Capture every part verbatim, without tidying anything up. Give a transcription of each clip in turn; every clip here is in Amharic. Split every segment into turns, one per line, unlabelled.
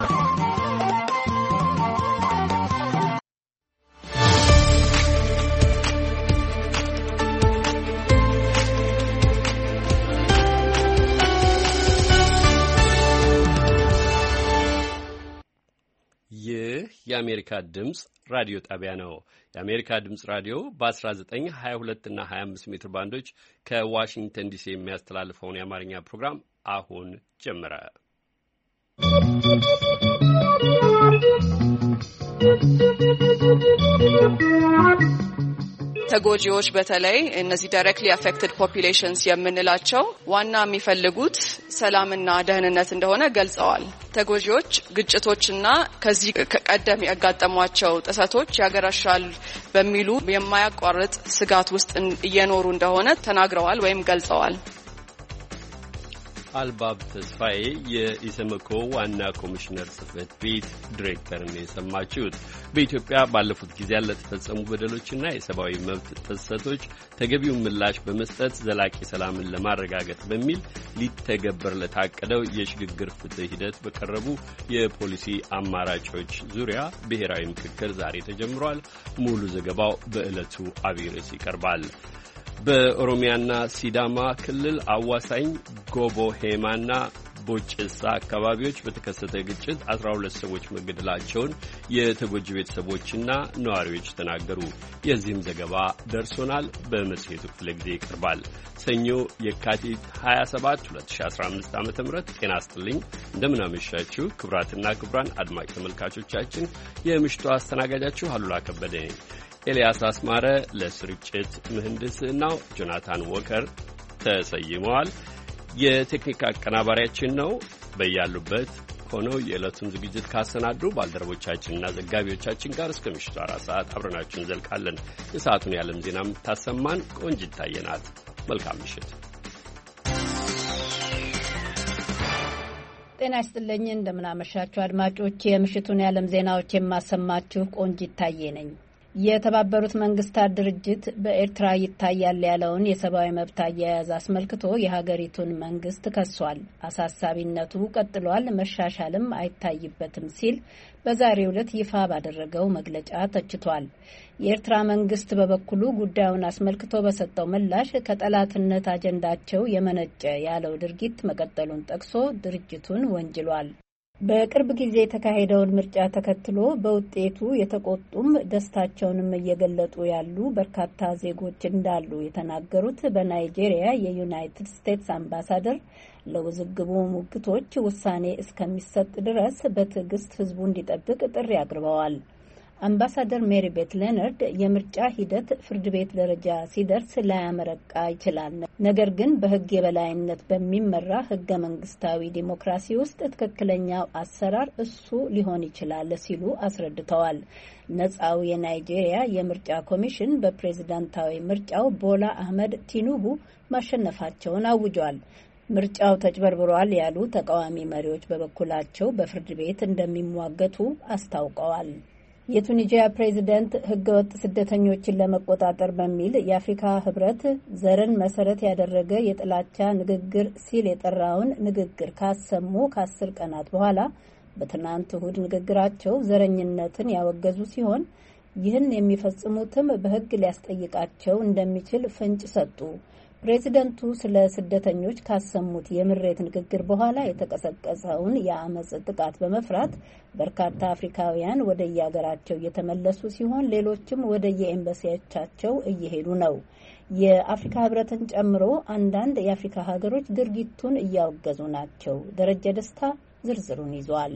የአሜሪካ ድምጽ ራዲዮ ጣቢያ ነው። የአሜሪካ ድምጽ ራዲዮ በ19፣ ሃያ ሁለት እና ሃያ አምስት ሜትር ባንዶች ከዋሽንግተን ዲሲ የሚያስተላልፈውን የአማርኛ ፕሮግራም አሁን ጀመረ።
ተጎጂዎች በተለይ እነዚህ ዳይሬክትሊ አፌክትድ ፖፑሌሽንስ የምንላቸው ዋና የሚፈልጉት ሰላምና ደህንነት እንደሆነ ገልጸዋል። ተጎጂዎች ግጭቶችና ከዚህ ቀደም ያጋጠሟቸው ጥሰቶች ያገረሻል በሚሉ የማያቋርጥ ስጋት ውስጥ እየኖሩ እንደሆነ ተናግረዋል ወይም ገልጸዋል።
አልባብ ተስፋዬ የኢሰመኮ ዋና ኮሚሽነር ጽህፈት ቤት ዲሬክተር ነው የሰማችሁት። በኢትዮጵያ ባለፉት ጊዜያት ለተፈጸሙ በደሎችና የሰብአዊ መብት ጥሰቶች ተገቢውን ምላሽ በመስጠት ዘላቂ ሰላምን ለማረጋገጥ በሚል ሊተገበር ለታቀደው የሽግግር ፍትህ ሂደት በቀረቡ የፖሊሲ አማራጮች ዙሪያ ብሔራዊ ምክክር ዛሬ ተጀምሯል። ሙሉ ዘገባው በዕለቱ አብይ ርዕስ ይቀርባል። በኦሮሚያና ሲዳማ ክልል አዋሳኝ ጎቦ ሄማና ቦጭሳ አካባቢዎች በተከሰተ ግጭት አስራ ሁለት ሰዎች መገደላቸውን የተጎጂ ቤተሰቦችና ነዋሪዎች ተናገሩ። የዚህም ዘገባ ደርሶናል፣ በመጽሔቱ ክፍለ ጊዜ ይቀርባል። ሰኞ የካቲት ሃያ ሰባት ሁለት ሺህ አስራ አምስት ዓመተ ምህረት ጤና ይስጥልኝ። እንደምን አመሻችሁ ክቡራትና ክቡራን አድማጭ ተመልካቾቻችን። የምሽቱ አስተናጋጃችሁ አሉላ ከበደ ነኝ። ኤልያስ አስማረ ለስርጭት ምህንድስናው፣ ጆናታን ወከር ተሰይመዋል። የቴክኒክ አቀናባሪያችን ነው። በያሉበት ሆነው የዕለቱን ዝግጅት ካሰናዱ ባልደረቦቻችንና ዘጋቢዎቻችን ጋር እስከ ምሽቱ አራት ሰዓት አብረናችሁን ዘልቃለን። የሰዓቱን የዓለም ዜና የምታሰማን ቆንጅት ታየናት። መልካም ምሽት።
ጤና ይስጥልኝ። እንደምናመሻችሁ አድማጮች። የምሽቱን የዓለም ዜናዎች የማሰማችሁ ቆንጅት ታየ ነኝ። የተባበሩት መንግስታት ድርጅት በኤርትራ ይታያል ያለውን የሰብአዊ መብት አያያዝ አስመልክቶ የሀገሪቱን መንግስት ከሷል። አሳሳቢነቱ ቀጥሏል፣ መሻሻልም አይታይበትም ሲል በዛሬው ዕለት ይፋ ባደረገው መግለጫ ተችቷል። የኤርትራ መንግስት በበኩሉ ጉዳዩን አስመልክቶ በሰጠው ምላሽ ከጠላትነት አጀንዳቸው የመነጨ ያለው ድርጊት መቀጠሉን ጠቅሶ ድርጅቱን ወንጅሏል። በቅርብ ጊዜ የተካሄደውን ምርጫ ተከትሎ በውጤቱ የተቆጡም ደስታቸውንም እየገለጡ ያሉ በርካታ ዜጎች እንዳሉ የተናገሩት በናይጄሪያ የዩናይትድ ስቴትስ አምባሳደር ለውዝግቡ ሙግቶች ውሳኔ እስከሚሰጥ ድረስ በትዕግስት ህዝቡ እንዲጠብቅ ጥሪ አቅርበዋል። አምባሳደር ሜሪ ቤት ሌነርድ የምርጫ ሂደት ፍርድ ቤት ደረጃ ሲደርስ ላያመረቃ ይችላል፣ ነገር ግን በህግ የበላይነት በሚመራ ህገ መንግስታዊ ዲሞክራሲ ውስጥ ትክክለኛው አሰራር እሱ ሊሆን ይችላል ሲሉ አስረድተዋል። ነጻው የናይጄሪያ የምርጫ ኮሚሽን በፕሬዝዳንታዊ ምርጫው ቦላ አህመድ ቲኑቡ ማሸነፋቸውን አውጇል። ምርጫው ተጭበርብሯል ያሉ ተቃዋሚ መሪዎች በበኩላቸው በፍርድ ቤት እንደሚሟገቱ አስታውቀዋል። የቱኒዚያ ፕሬዝዳንት ህገወጥ ስደተኞችን ለመቆጣጠር በሚል የአፍሪካ ህብረት ዘርን መሰረት ያደረገ የጥላቻ ንግግር ሲል የጠራውን ንግግር ካሰሙ ከአስር ቀናት በኋላ በትናንት እሁድ ንግግራቸው ዘረኝነትን ያወገዙ ሲሆን ይህን የሚፈጽሙትም በህግ ሊያስጠይቃቸው እንደሚችል ፍንጭ ሰጡ። ፕሬዝደንቱ ስለ ስደተኞች ካሰሙት የምሬት ንግግር በኋላ የተቀሰቀሰውን የአመጽ ጥቃት በመፍራት በርካታ አፍሪካውያን ወደ የሀገራቸው እየተመለሱ ሲሆን ሌሎችም ወደ የኤምባሲዎቻቸው እየሄዱ ነው። የአፍሪካ ህብረትን ጨምሮ አንዳንድ የአፍሪካ ሀገሮች ድርጊቱን እያወገዙ ናቸው። ደረጀ ደስታ ዝርዝሩን ይዟል።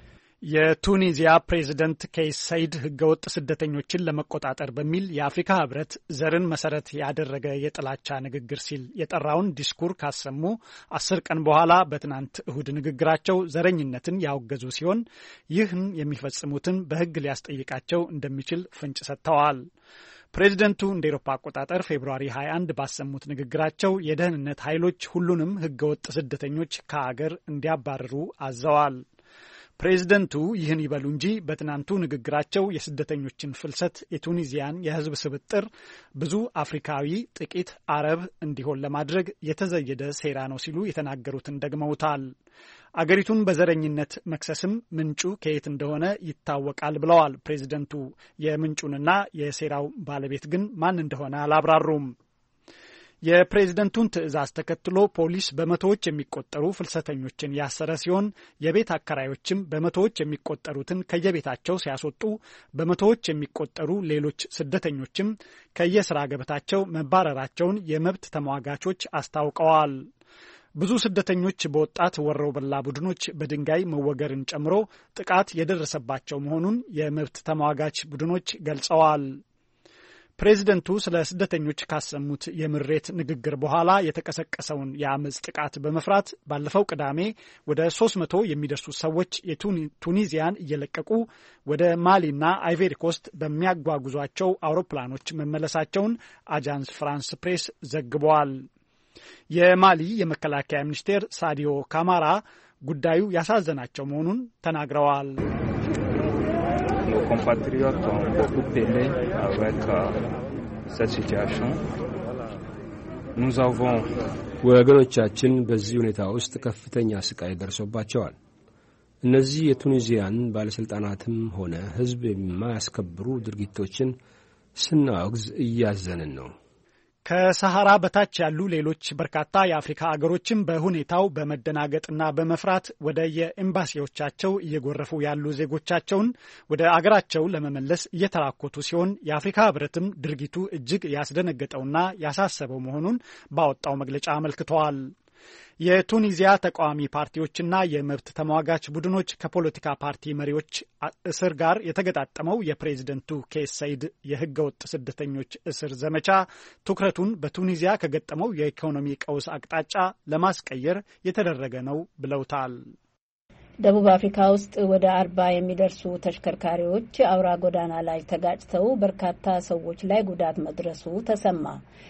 የቱኒዚያ ፕሬዝደንት ኬይስ ሰይድ ህገወጥ ስደተኞችን ለመቆጣጠር በሚል የአፍሪካ ህብረት ዘርን መሰረት ያደረገ የጥላቻ ንግግር ሲል የጠራውን ዲስኩር ካሰሙ አስር ቀን በኋላ በትናንት እሁድ ንግግራቸው ዘረኝነትን ያወገዙ ሲሆን ይህን የሚፈጽሙትን በህግ ሊያስጠይቃቸው እንደሚችል ፍንጭ ሰጥተዋል። ፕሬዝደንቱ እንደ ኤሮፓ አቆጣጠር ፌብሩዋሪ ሃያ አንድ ባሰሙት ንግግራቸው የደህንነት ኃይሎች ሁሉንም ህገወጥ ስደተኞች ከአገር እንዲያባርሩ አዘዋል። ፕሬዝደንቱ ይህን ይበሉ እንጂ በትናንቱ ንግግራቸው የስደተኞችን ፍልሰት የቱኒዚያን የህዝብ ስብጥር ብዙ አፍሪካዊ፣ ጥቂት አረብ እንዲሆን ለማድረግ የተዘየደ ሴራ ነው ሲሉ የተናገሩትን ደግመውታል። አገሪቱን በዘረኝነት መክሰስም ምንጩ ከየት እንደሆነ ይታወቃል ብለዋል ፕሬዝደንቱ። የምንጩንና የሴራው ባለቤት ግን ማን እንደሆነ አላብራሩም። የፕሬዝደንቱን ትዕዛዝ ተከትሎ ፖሊስ በመቶዎች የሚቆጠሩ ፍልሰተኞችን ያሰረ ሲሆን የቤት አከራዮችም በመቶዎች የሚቆጠሩትን ከየቤታቸው ሲያስወጡ በመቶዎች የሚቆጠሩ ሌሎች ስደተኞችም ከየስራ ገበታቸው መባረራቸውን የመብት ተሟጋቾች አስታውቀዋል። ብዙ ስደተኞች በወጣት ወረው በላ ቡድኖች በድንጋይ መወገርን ጨምሮ ጥቃት የደረሰባቸው መሆኑን የመብት ተሟጋች ቡድኖች ገልጸዋል። ፕሬዝደንቱ ስለ ስደተኞች ካሰሙት የምሬት ንግግር በኋላ የተቀሰቀሰውን የአመጽ ጥቃት በመፍራት ባለፈው ቅዳሜ ወደ ሶስት መቶ የሚደርሱ ሰዎች የቱኒዚያን እየለቀቁ ወደ ማሊና አይቬሪ ኮስት በሚያጓጉዟቸው አውሮፕላኖች መመለሳቸውን አጃንስ ፍራንስ ፕሬስ ዘግቧል። የማሊ የመከላከያ ሚኒስቴር ሳዲዮ ካማራ ጉዳዩ ያሳዘናቸው መሆኑን ተናግረዋል።
Nos compatriotes ont beaucoup peiné avec euh, cette situation. Nous avons
ወገኖቻችን በዚህ ሁኔታ ውስጥ ከፍተኛ ስቃይ ደርሶባቸዋል። እነዚህ የቱኒዚያን ባለስልጣናትም ሆነ ሕዝብ የማያስከብሩ ድርጊቶችን ስናወግዝ እያዘንን ነው።
ከሰሃራ በታች ያሉ ሌሎች በርካታ የአፍሪካ አገሮችም በሁኔታው በመደናገጥና በመፍራት ወደ የኤምባሲዎቻቸው እየጎረፉ ያሉ ዜጎቻቸውን ወደ አገራቸው ለመመለስ እየተራኮቱ ሲሆን የአፍሪካ ሕብረትም ድርጊቱ እጅግ ያስደነገጠውና ያሳሰበው መሆኑን ባወጣው መግለጫ አመልክተዋል። የቱኒዚያ ተቃዋሚ ፓርቲዎችና የመብት ተሟጋች ቡድኖች ከፖለቲካ ፓርቲ መሪዎች እስር ጋር የተገጣጠመው የፕሬዝደንቱ ኬስ ሰይድ የህገወጥ ስደተኞች እስር ዘመቻ ትኩረቱን በቱኒዚያ ከገጠመው የኢኮኖሚ ቀውስ አቅጣጫ ለማስቀየር የተደረገ ነው ብለውታል።
ደቡብ አፍሪካ ውስጥ ወደ አርባ የሚደርሱ ተሽከርካሪዎች አውራ ጎዳና ላይ ተጋጭተው በርካታ ሰዎች ላይ ጉዳት መድረሱ ተሰማ።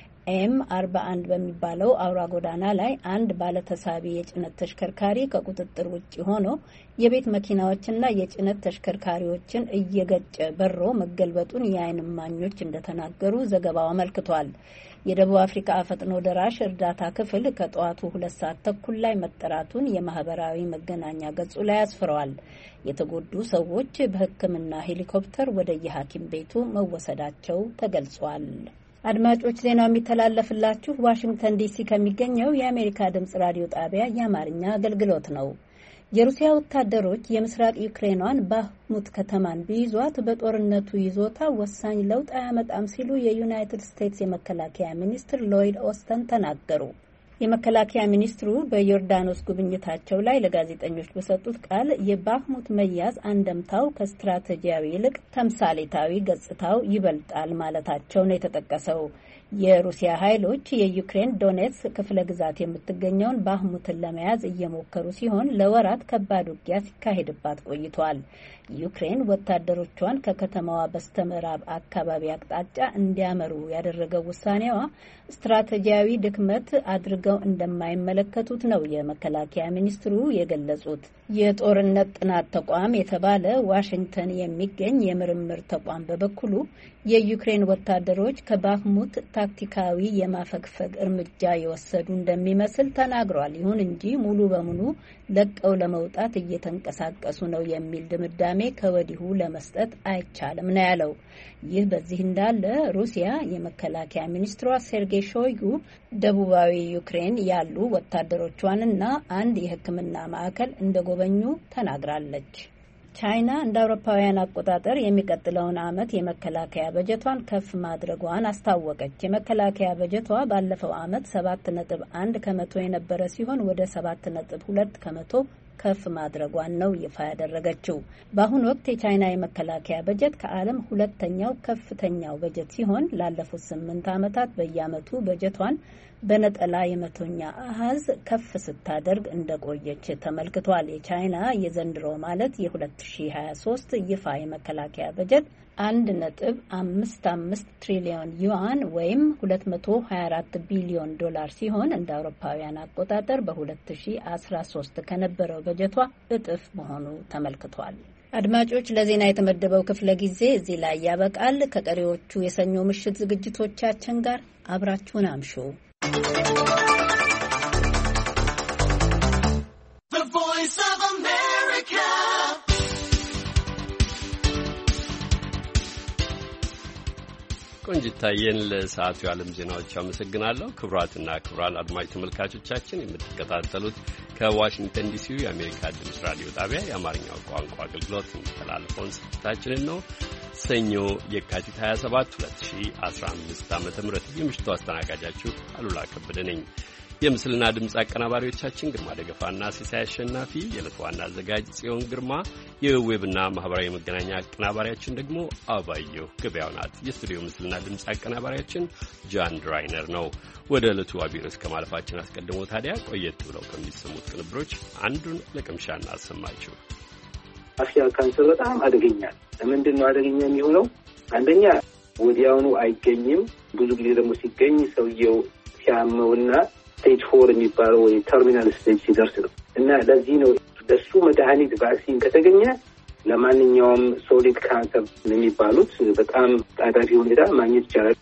ኤም አርባ አንድ በሚባለው አውራ ጎዳና ላይ አንድ ባለተሳቢ የጭነት ተሽከርካሪ ከቁጥጥር ውጭ ሆኖ የቤት መኪናዎችና የጭነት ተሽከርካሪዎችን እየገጨ በሮ መገልበጡን የዓይን እማኞች እንደተናገሩ ዘገባው አመልክቷል። የደቡብ አፍሪካ ፈጥኖ ደራሽ እርዳታ ክፍል ከጠዋቱ ሁለት ሰዓት ተኩል ላይ መጠራቱን የማህበራዊ መገናኛ ገጹ ላይ አስፍረዋል። የተጎዱ ሰዎች በሕክምና ሄሊኮፕተር ወደ የሐኪም ቤቱ መወሰዳቸው ተገልጿል። አድማጮች ዜናው የሚተላለፍላችሁ ዋሽንግተን ዲሲ ከሚገኘው የአሜሪካ ድምጽ ራዲዮ ጣቢያ የአማርኛ አገልግሎት ነው። የሩሲያ ወታደሮች የምስራቅ ዩክሬኗን ባህሙት ከተማን ቢይዟት በጦርነቱ ይዞታ ወሳኝ ለውጥ አያመጣም ሲሉ የዩናይትድ ስቴትስ የመከላከያ ሚኒስትር ሎይድ ኦስተን ተናገሩ። የመከላከያ ሚኒስትሩ በዮርዳኖስ ጉብኝታቸው ላይ ለጋዜጠኞች በሰጡት ቃል የባህሙት መያዝ አንደምታው ከስትራቴጂያዊ ይልቅ ተምሳሌታዊ ገጽታው ይበልጣል ማለታቸው ነው የተጠቀሰው። የሩሲያ ኃይሎች የዩክሬን ዶኔትስክ ክፍለ ግዛት የምትገኘውን ባህሙትን ለመያዝ እየሞከሩ ሲሆን ለወራት ከባድ ውጊያ ሲካሄድባት ቆይቷል። ዩክሬን ወታደሮቿን ከከተማዋ በስተምዕራብ አካባቢ አቅጣጫ እንዲያመሩ ያደረገው ውሳኔዋ ስትራቴጂያዊ ድክመት አድርገው እንደማይመለከቱት ነው የመከላከያ ሚኒስትሩ የገለጹት። የጦርነት ጥናት ተቋም የተባለ ዋሽንግተን የሚገኝ የምርምር ተቋም በበኩሉ የዩክሬን ወታደሮች ከባህሙት ታክቲካዊ የማፈግፈግ እርምጃ የወሰዱ እንደሚመስል ተናግሯል። ይሁን እንጂ ሙሉ በሙሉ ለቀው ለመውጣት እየተንቀሳቀሱ ነው የሚል ድምዳሜ ከወዲሁ ለመስጠት አይቻልም ነው ያለው። ይህ በዚህ እንዳለ ሩሲያ የመከላከያ ሚኒስትሯ ሴርጌይ ሾይጉ ደቡባዊ ዩክሬን ያሉ ወታደሮቿንና አንድ የሕክምና ማዕከል እንደጎበኙ ተናግራለች። ቻይና እንደ አውሮፓውያን አቆጣጠር የሚቀጥለውን ዓመት የመከላከያ በጀቷን ከፍ ማድረጓን አስታወቀች። የመከላከያ በጀቷ ባለፈው ዓመት ሰባት ነጥብ አንድ ከመቶ የነበረ ሲሆን ወደ ሰባት ነጥብ ሁለት ከመቶ ከፍ ማድረጓን ነው ይፋ ያደረገችው። በአሁኑ ወቅት የቻይና የመከላከያ በጀት ከዓለም ሁለተኛው ከፍተኛው በጀት ሲሆን ላለፉት ስምንት ዓመታት በየዓመቱ በጀቷን በነጠላ የመቶኛ አሃዝ ከፍ ስታደርግ እንደቆየች ተመልክቷል። የቻይና የዘንድሮ ማለት የ2023 ይፋ የመከላከያ በጀት አንድ ነጥብ አምስት አምስት ትሪሊዮን ዩዋን ወይም ሁለት መቶ ሀያ አራት ቢሊዮን ዶላር ሲሆን እንደ አውሮፓውያን አቆጣጠር በ2013 ከነበረው በጀቷ እጥፍ መሆኑ ተመልክቷል። አድማጮች፣ ለዜና የተመደበው ክፍለ ጊዜ እዚህ ላይ ያበቃል። ከቀሪዎቹ የሰኞ ምሽት ዝግጅቶቻችን ጋር አብራችሁን አምሹ።
ቆንጅታየን ለሰዓቱ የዓለም ዜናዎች አመሰግናለሁ። ክቡራትና ክቡራን አድማጭ ተመልካቾቻችን የምትከታተሉት ከዋሽንግተን ዲሲው የአሜሪካ ድምፅ ራዲዮ ጣቢያ የአማርኛው ቋንቋ አገልግሎት የሚተላለፈውን ስርጭታችንን ነው። ሰኞ የካቲት ሀያ ሰባት ሁለት ሺህ አስራ አምስት ዓመተ ምህረት የምሽቱ አስተናጋጃችሁ አሉላ ከበደ ነኝ። የምስልና ድምፅ አቀናባሪዎቻችን ግርማ ደገፋና ሲሳይ አሸናፊ፣ የዕለቱ ዋና አዘጋጅ ጽዮን ግርማ፣ የዌብና ማህበራዊ መገናኛ አቀናባሪያችን ደግሞ አባየሁ ገበያው ናት። የስቱዲዮ ምስልና ድምፅ አቀናባሪያችን ጃን ድራይነር ነው። ወደ ዕለቱ አቢረስ ከማለፋችን አስቀድሞ ታዲያ ቆየት ብለው ከሚሰሙት ቅንብሮች አንዱን ለቅምሻ እናሰማችሁ።
አፍያ ካንሰር በጣም አደገኛ ነው። ለምንድን ነው አደገኛ የሚሆነው? አንደኛ ወዲያውኑ አይገኝም። ብዙ ጊዜ ደግሞ ሲገኝ ሰውየው ሲያመውና ስቴጅ ፎር የሚባለው ወይ ተርሚናል ስቴጅ ሲደርስ ነው እና ለዚህ ነው በሱ መድኃኒት ቫክሲን ከተገኘ ለማንኛውም ሶሊድ ካንሰር የሚባሉት በጣም ጣዳፊ ሁኔታ ማግኘት ይቻላል።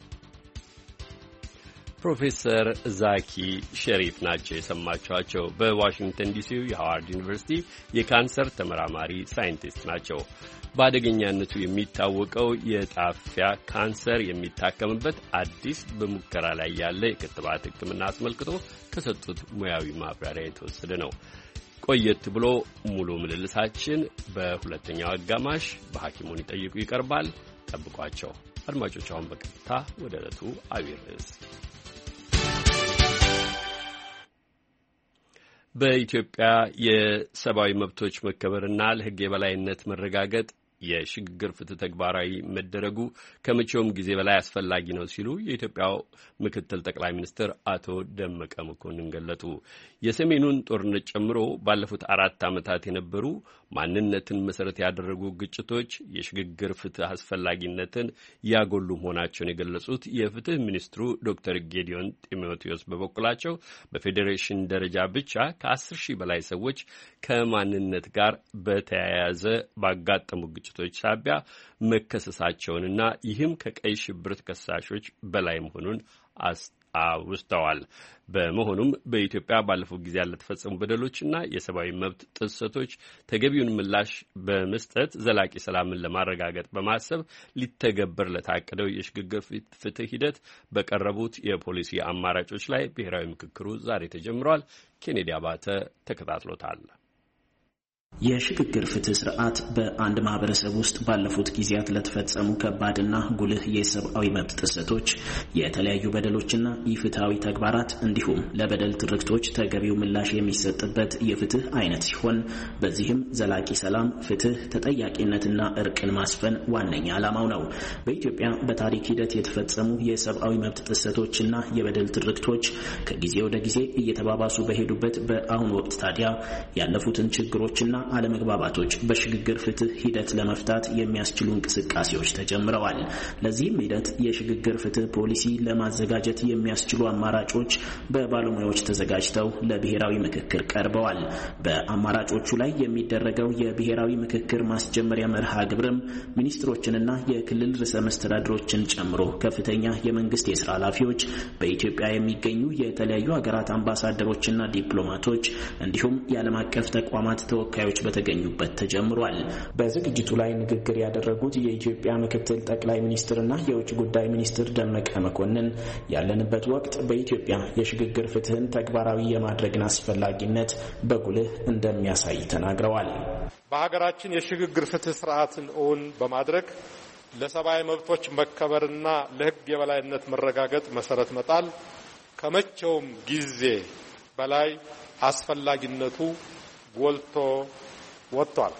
ፕሮፌሰር ዛኪ ሸሪፍ ናቸው የሰማችኋቸው። በዋሽንግተን ዲሲው የሃዋርድ ዩኒቨርሲቲ የካንሰር ተመራማሪ ሳይንቲስት ናቸው። በአደገኛነቱ የሚታወቀው የጣፊያ ካንሰር የሚታከምበት አዲስ በሙከራ ላይ ያለ የክትባት ሕክምና አስመልክቶ ከሰጡት ሙያዊ ማብራሪያ የተወሰደ ነው። ቆየት ብሎ ሙሉ ምልልሳችን በሁለተኛው አጋማሽ በሐኪሙን ይጠይቁ ይቀርባል። ጠብቋቸው አድማጮች። አሁን በቀጥታ ወደ ዕለቱ አብይ ርዕስ። በኢትዮጵያ የሰብአዊ መብቶች መከበርና ለሕግ የበላይነት መረጋገጥ የሽግግር ፍትህ ተግባራዊ መደረጉ ከመቼውም ጊዜ በላይ አስፈላጊ ነው ሲሉ የኢትዮጵያው ምክትል ጠቅላይ ሚኒስትር አቶ ደመቀ መኮንን ገለጡ። የሰሜኑን ጦርነት ጨምሮ ባለፉት አራት ዓመታት የነበሩ ማንነትን መሰረት ያደረጉ ግጭቶች የሽግግር ፍትህ አስፈላጊነትን ያጎሉ መሆናቸውን የገለጹት የፍትህ ሚኒስትሩ ዶክተር ጌዲዮን ጢሞቴዎስ በበኩላቸው በፌዴሬሽን ደረጃ ብቻ ከአስር ሺህ በላይ ሰዎች ከማንነት ጋር በተያያዘ ባጋጠሙ ግጭቶች ሳቢያ መከሰሳቸውንና ይህም ከቀይ ሽብር ተከሳሾች በላይ መሆኑን አውስተዋል። በመሆኑም በኢትዮጵያ ባለፉት ጊዜያት ለተፈጸሙ በደሎችና የሰብአዊ መብት ጥሰቶች ተገቢውን ምላሽ በመስጠት ዘላቂ ሰላምን ለማረጋገጥ በማሰብ ሊተገበር ለታቀደው የሽግግር ፍትህ ሂደት በቀረቡት የፖሊሲ አማራጮች ላይ ብሔራዊ ምክክሩ ዛሬ ተጀምሯል። ኬኔዲ አባተ ተከታትሎታል።
የሽግግር ፍትህ ስርዓት በአንድ ማህበረሰብ ውስጥ ባለፉት ጊዜያት ለተፈጸሙ ከባድና ጉልህ የሰብአዊ መብት ጥሰቶች፣ የተለያዩ በደሎችና ኢፍትሐዊ ተግባራት እንዲሁም ለበደል ትርክቶች ተገቢው ምላሽ የሚሰጥበት የፍትህ አይነት ሲሆን በዚህም ዘላቂ ሰላም፣ ፍትህ፣ ተጠያቂነትና እርቅን ማስፈን ዋነኛ ዓላማው ነው። በኢትዮጵያ በታሪክ ሂደት የተፈጸሙ የሰብአዊ መብት ጥሰቶችና የበደል ትርክቶች ከጊዜ ወደ ጊዜ እየተባባሱ በሄዱበት በአሁኑ ወቅት ታዲያ ያለፉትን ችግሮችና አለመግባባቶች በሽግግር ፍትህ ሂደት ለመፍታት የሚያስችሉ እንቅስቃሴዎች ተጀምረዋል። ለዚህም ሂደት የሽግግር ፍትህ ፖሊሲ ለማዘጋጀት የሚያስችሉ አማራጮች በባለሙያዎች ተዘጋጅተው ለብሔራዊ ምክክር ቀርበዋል። በአማራጮቹ ላይ የሚደረገው የብሔራዊ ምክክር ማስጀመሪያ መርሃ ግብርም ሚኒስትሮችንና የክልል ርዕሰ መስተዳድሮችን ጨምሮ ከፍተኛ የመንግስት የስራ ኃላፊዎች፣ በኢትዮጵያ የሚገኙ የተለያዩ ሀገራት አምባሳደሮችና ዲፕሎማቶች እንዲሁም የዓለም አቀፍ ተቋማት ተወካዮች በተገኙበት ተጀምሯል። በዝግጅቱ ላይ ንግግር ያደረጉት የኢትዮጵያ ምክትል ጠቅላይ ሚኒስትርና የውጭ ጉዳይ ሚኒስትር ደመቀ መኮንን ያለንበት ወቅት በኢትዮጵያ የሽግግር ፍትህን ተግባራዊ የማድረግን አስፈላጊነት በጉልህ እንደሚያሳይ ተናግረዋል።
በሀገራችን የሽግግር ፍትህ ስርዓትን እውን በማድረግ ለሰብአዊ መብቶች መከበርና ለሕግ የበላይነት መረጋገጥ መሰረት መጣል ከመቼውም ጊዜ በላይ አስፈላጊነቱ ጎልቶ ወጥቷል።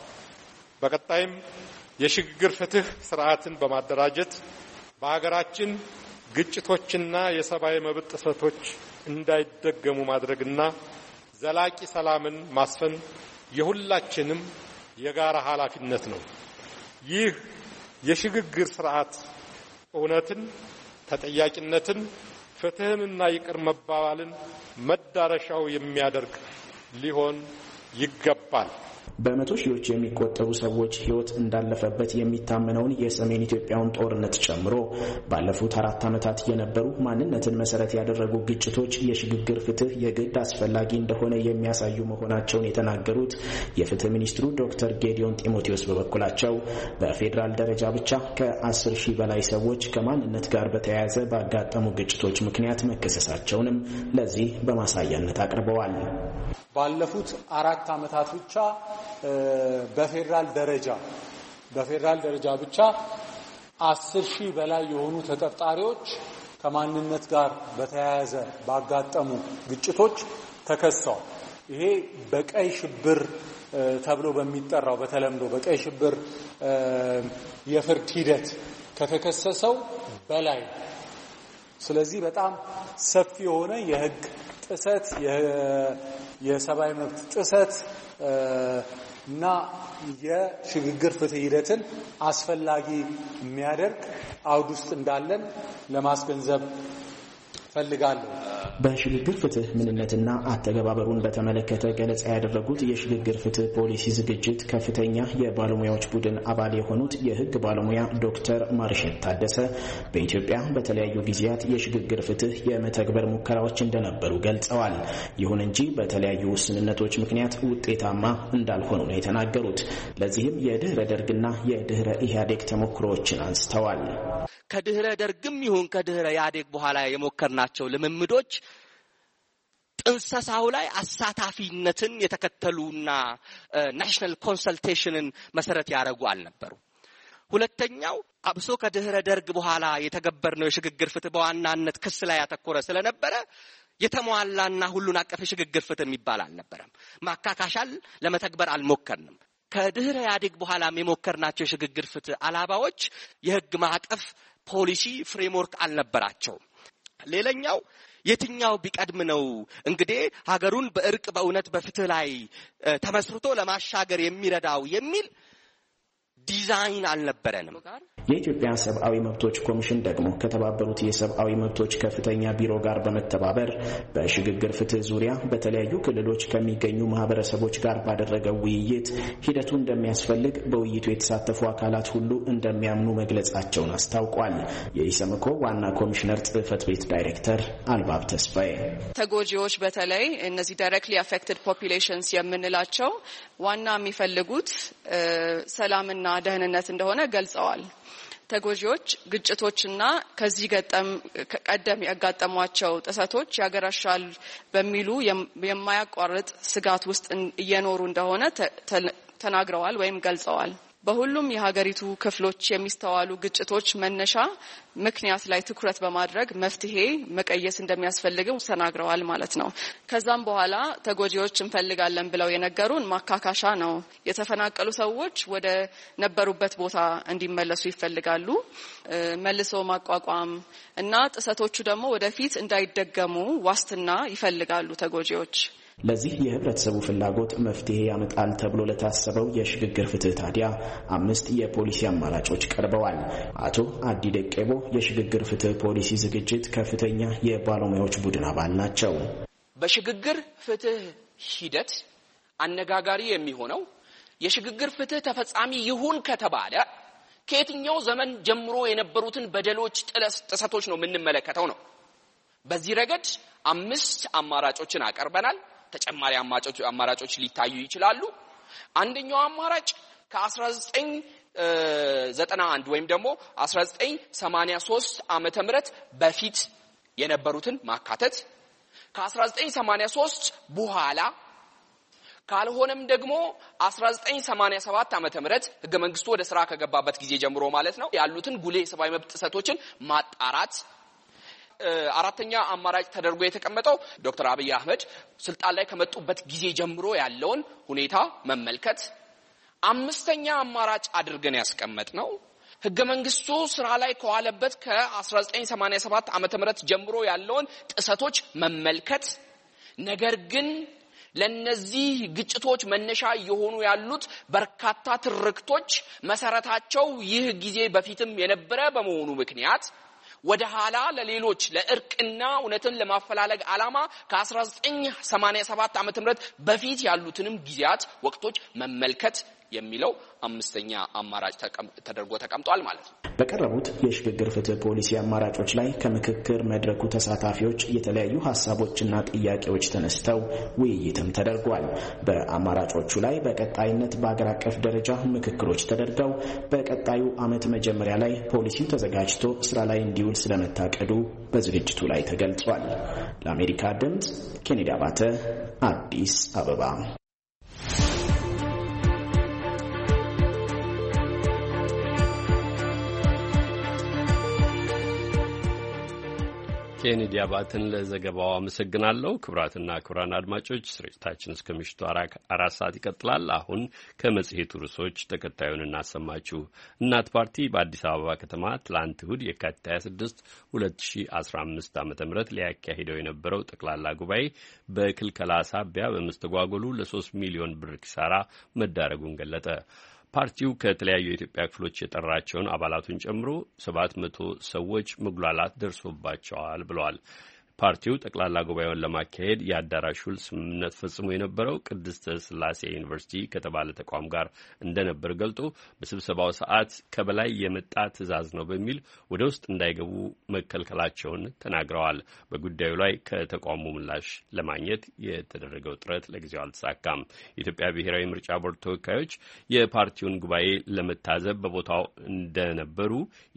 በቀጣይም የሽግግር ፍትህ ስርዓትን በማደራጀት በሀገራችን ግጭቶችና የሰብአዊ መብት ጥሰቶች እንዳይደገሙ ማድረግና ዘላቂ ሰላምን ማስፈን የሁላችንም የጋራ ኃላፊነት ነው። ይህ የሽግግር ስርዓት እውነትን፣ ተጠያቂነትን፣ ፍትህንና ይቅር መባባልን መዳረሻው የሚያደርግ ሊሆን ይገባል።
በመቶ ሺዎች የሚቆጠሩ ሰዎች ሕይወት እንዳለፈበት የሚታመነውን የሰሜን ኢትዮጵያውን ጦርነት ጨምሮ ባለፉት አራት ዓመታት የነበሩ ማንነትን መሰረት ያደረጉ ግጭቶች የሽግግር ፍትህ የግድ አስፈላጊ እንደሆነ የሚያሳዩ መሆናቸውን የተናገሩት የፍትህ ሚኒስትሩ ዶክተር ጌዲዮን ጢሞቴዎስ በበኩላቸው በፌዴራል ደረጃ ብቻ ከአስር ሺህ በላይ ሰዎች ከማንነት ጋር በተያያዘ ባጋጠሙ ግጭቶች ምክንያት መከሰሳቸውንም ለዚህ በማሳያነት አቅርበዋል።
ባለፉት አራት ዓመታት ብቻ በፌዴራል ደረጃ በፌዴራል ደረጃ ብቻ አስር ሺህ በላይ የሆኑ ተጠርጣሪዎች ከማንነት ጋር በተያያዘ ባጋጠሙ ግጭቶች ተከሰዋል። ይሄ በቀይ ሽብር ተብሎ በሚጠራው በተለምዶ በቀይ ሽብር የፍርድ ሂደት ከተከሰሰው በላይ። ስለዚህ በጣም ሰፊ የሆነ የህግ ጥሰት የሰብአዊ መብት ጥሰት እና የሽግግር ፍትህ ሂደትን አስፈላጊ የሚያደርግ አውድ ውስጥ እንዳለን ለማስገንዘብ ፈልጋለሁ።
በሽግግር ፍትህ ምንነትና አተገባበሩን በተመለከተ ገለጻ ያደረጉት የሽግግር ፍትህ ፖሊሲ ዝግጅት ከፍተኛ የባለሙያዎች ቡድን አባል የሆኑት የህግ ባለሙያ ዶክተር ማርሸት ታደሰ በኢትዮጵያ በተለያዩ ጊዜያት የሽግግር ፍትህ የመተግበር ሙከራዎች እንደነበሩ ገልጸዋል። ይሁን እንጂ በተለያዩ ውስንነቶች ምክንያት ውጤታማ እንዳልሆኑ ነው የተናገሩት። ለዚህም የድህረ ደርግና የድህረ ኢህአዴግ ተሞክሮዎችን አንስተዋል።
ከድህረ ደርግም ይሁን ከድህረ ኢህአዴግ በኋላ የሞከርናቸው ልምምዶች ጥንሰሳው ላይ አሳታፊነትን የተከተሉና ናሽናል ኮንሰልቴሽንን መሰረት ያደረጉ አልነበሩ። ሁለተኛው አብሶ ከድህረ ደርግ በኋላ የተገበርነው የሽግግር ፍትህ በዋናነት ክስ ላይ ያተኮረ ስለነበረ የተሟላና ሁሉን አቀፍ የሽግግር ፍትህ የሚባል አልነበረም። ማካካሻል ለመተግበር አልሞከርንም። ከድህረ ኢህአዴግ በኋላም የሞከርናቸው የሽግግር ፍትህ አላባዎች የህግ ማዕቀፍ ፖሊሲ ፍሬምወርክ አልነበራቸውም። ሌላኛው የትኛው ቢቀድም ነው እንግዲህ ሀገሩን በእርቅ በእውነት በፍትህ ላይ ተመስርቶ ለማሻገር የሚረዳው የሚል ዲዛይን አልነበረንም።
የኢትዮጵያ ሰብአዊ መብቶች ኮሚሽን ደግሞ ከተባበሩት የሰብአዊ መብቶች ከፍተኛ ቢሮ ጋር በመተባበር በሽግግር ፍትህ ዙሪያ በተለያዩ ክልሎች ከሚገኙ ማህበረሰቦች ጋር ባደረገው ውይይት ሂደቱ እንደሚያስፈልግ በውይይቱ የተሳተፉ አካላት ሁሉ እንደሚያምኑ መግለጻቸውን አስታውቋል። የኢሰመኮ ዋና ኮሚሽነር ጽህፈት ቤት ዳይሬክተር አልባብ ተስፋዬ
ተጎጂዎች በተለይ እነዚህ ዳይሬክትሊ አፌክትድ ፖፑሌሽንስ የምንላቸው ዋና የሚፈልጉት ሰላምና ደህንነት እንደሆነ ገልጸዋል። ተጎጂዎች ግጭቶችና ከዚህ ቀደም ያጋጠሟቸው ጥሰቶች ያገረሻል በሚሉ የማያቋርጥ ስጋት ውስጥ እየኖሩ እንደሆነ ተናግረዋል ወይም ገልጸዋል። በሁሉም የሀገሪቱ ክፍሎች የሚስተዋሉ ግጭቶች መነሻ ምክንያት ላይ ትኩረት በማድረግ መፍትሄ መቀየስ እንደሚያስፈልግም ተናግረዋል ማለት ነው። ከዛም በኋላ ተጎጂዎች እንፈልጋለን ብለው የነገሩን ማካካሻ ነው። የተፈናቀሉ ሰዎች ወደ ነበሩበት ቦታ እንዲመለሱ ይፈልጋሉ። መልሶ ማቋቋም እና ጥሰቶቹ ደግሞ ወደፊት እንዳይደገሙ ዋስትና ይፈልጋሉ ተጎጂዎች።
ለዚህ የህብረተሰቡ ፍላጎት መፍትሄ ያመጣል ተብሎ ለታሰበው የሽግግር ፍትህ ታዲያ አምስት የፖሊሲ አማራጮች ቀርበዋል። አቶ አዲ ደቄቦ የሽግግር ፍትህ ፖሊሲ ዝግጅት ከፍተኛ የባለሙያዎች ቡድን አባል ናቸው።
በሽግግር ፍትህ ሂደት አነጋጋሪ የሚሆነው የሽግግር ፍትህ ተፈጻሚ ይሁን ከተባለ ከየትኛው ዘመን ጀምሮ የነበሩትን በደሎች፣ ጥሰቶች ነው የምንመለከተው ነው። በዚህ ረገድ አምስት አማራጮችን አቀርበናል። ተጨማሪ አማራጮች አማራጮች ሊታዩ ይችላሉ። አንደኛው አማራጭ ከ1991 ወይም ደግሞ አስራ ዘጠኝ ሰማንያ ሶስት ዓመተ ምህረት በፊት የነበሩትን ማካተት፣ ከ1983 በኋላ ካልሆነም ደግሞ አስራ ዘጠኝ ሰማንያ ሰባት ዓመተ ምህረት ህገ መንግስቱ ወደ ስራ ከገባበት ጊዜ ጀምሮ ማለት ነው ያሉትን ጉልህ የሰብአዊ መብት ጥሰቶችን ማጣራት። አራተኛ አማራጭ ተደርጎ የተቀመጠው ዶክተር አብይ አህመድ ስልጣን ላይ ከመጡበት ጊዜ ጀምሮ ያለውን ሁኔታ መመልከት። አምስተኛ አማራጭ አድርገን ያስቀመጥነው
ህገ መንግስቱ ስራ ላይ ከዋለበት ከ1987 ዓመተ ምህረት ጀምሮ ያለውን ጥሰቶች መመልከት ነገር ግን ለነዚህ ግጭቶች መነሻ የሆኑ ያሉት በርካታ ትርክቶች መሰረታቸው ይህ ጊዜ በፊትም የነበረ በመሆኑ ምክንያት ወደ ኋላ ለሌሎች ለእርቅና እውነትን ለማፈላለግ ዓላማ ከ1987 ዓመተ ምህረት በፊት ያሉትንም ጊዜያት ወቅቶች መመልከት የሚለው አምስተኛ አማራጭ ተደርጎ ተቀምጧል ማለት ነው።
በቀረቡት የሽግግር ፍትህ ፖሊሲ አማራጮች ላይ ከምክክር መድረኩ ተሳታፊዎች የተለያዩ ሐሳቦችና ጥያቄዎች ተነስተው ውይይትም ተደርጓል። በአማራጮቹ ላይ በቀጣይነት በአገር አቀፍ ደረጃ ምክክሮች ተደርገው በቀጣዩ ዓመት መጀመሪያ ላይ ፖሊሲው ተዘጋጅቶ ስራ ላይ እንዲውል ስለመታቀዱ በዝግጅቱ ላይ ተገልጿል። ለአሜሪካ ድምጽ ኬኔዲ አባተ አዲስ አበባ።
ኬኔዲ አባተን ለዘገባው አመሰግናለሁ። ክቡራትና ክቡራን አድማጮች ስርጭታችን እስከ ምሽቱ አራት ሰዓት ይቀጥላል። አሁን ከመጽሔቱ ርዕሶች ተከታዩን እናሰማችሁ። እናት ፓርቲ በአዲስ አበባ ከተማ ትላንት እሁድ የካቲት ሃያ ስድስት ሁለት ሺህ አስራ አምስት ዓመተ ምህረት ሊያካሂደው የነበረው ጠቅላላ ጉባኤ በክልከላ ሳቢያ በመስተጓጎሉ ለሶስት ሚሊዮን ብር ኪሳራ መዳረጉን ገለጠ። ፓርቲው ከተለያዩ የኢትዮጵያ ክፍሎች የጠራቸውን አባላቱን ጨምሮ ሰባት መቶ ሰዎች መጉላላት ደርሶባቸዋል ብለዋል። ፓርቲው ጠቅላላ ጉባኤውን ለማካሄድ የአዳራሽ ውል ስምምነት ፈጽሞ የነበረው ቅድስተ ሥላሴ ዩኒቨርሲቲ ከተባለ ተቋም ጋር እንደነበር ገልጦ በስብሰባው ሰዓት ከበላይ የመጣ ትዕዛዝ ነው በሚል ወደ ውስጥ እንዳይገቡ መከልከላቸውን ተናግረዋል። በጉዳዩ ላይ ከተቋሙ ምላሽ ለማግኘት የተደረገው ጥረት ለጊዜው አልተሳካም። የኢትዮጵያ ብሔራዊ ምርጫ ቦርድ ተወካዮች የፓርቲውን ጉባኤ ለመታዘብ በቦታው እንደነበሩ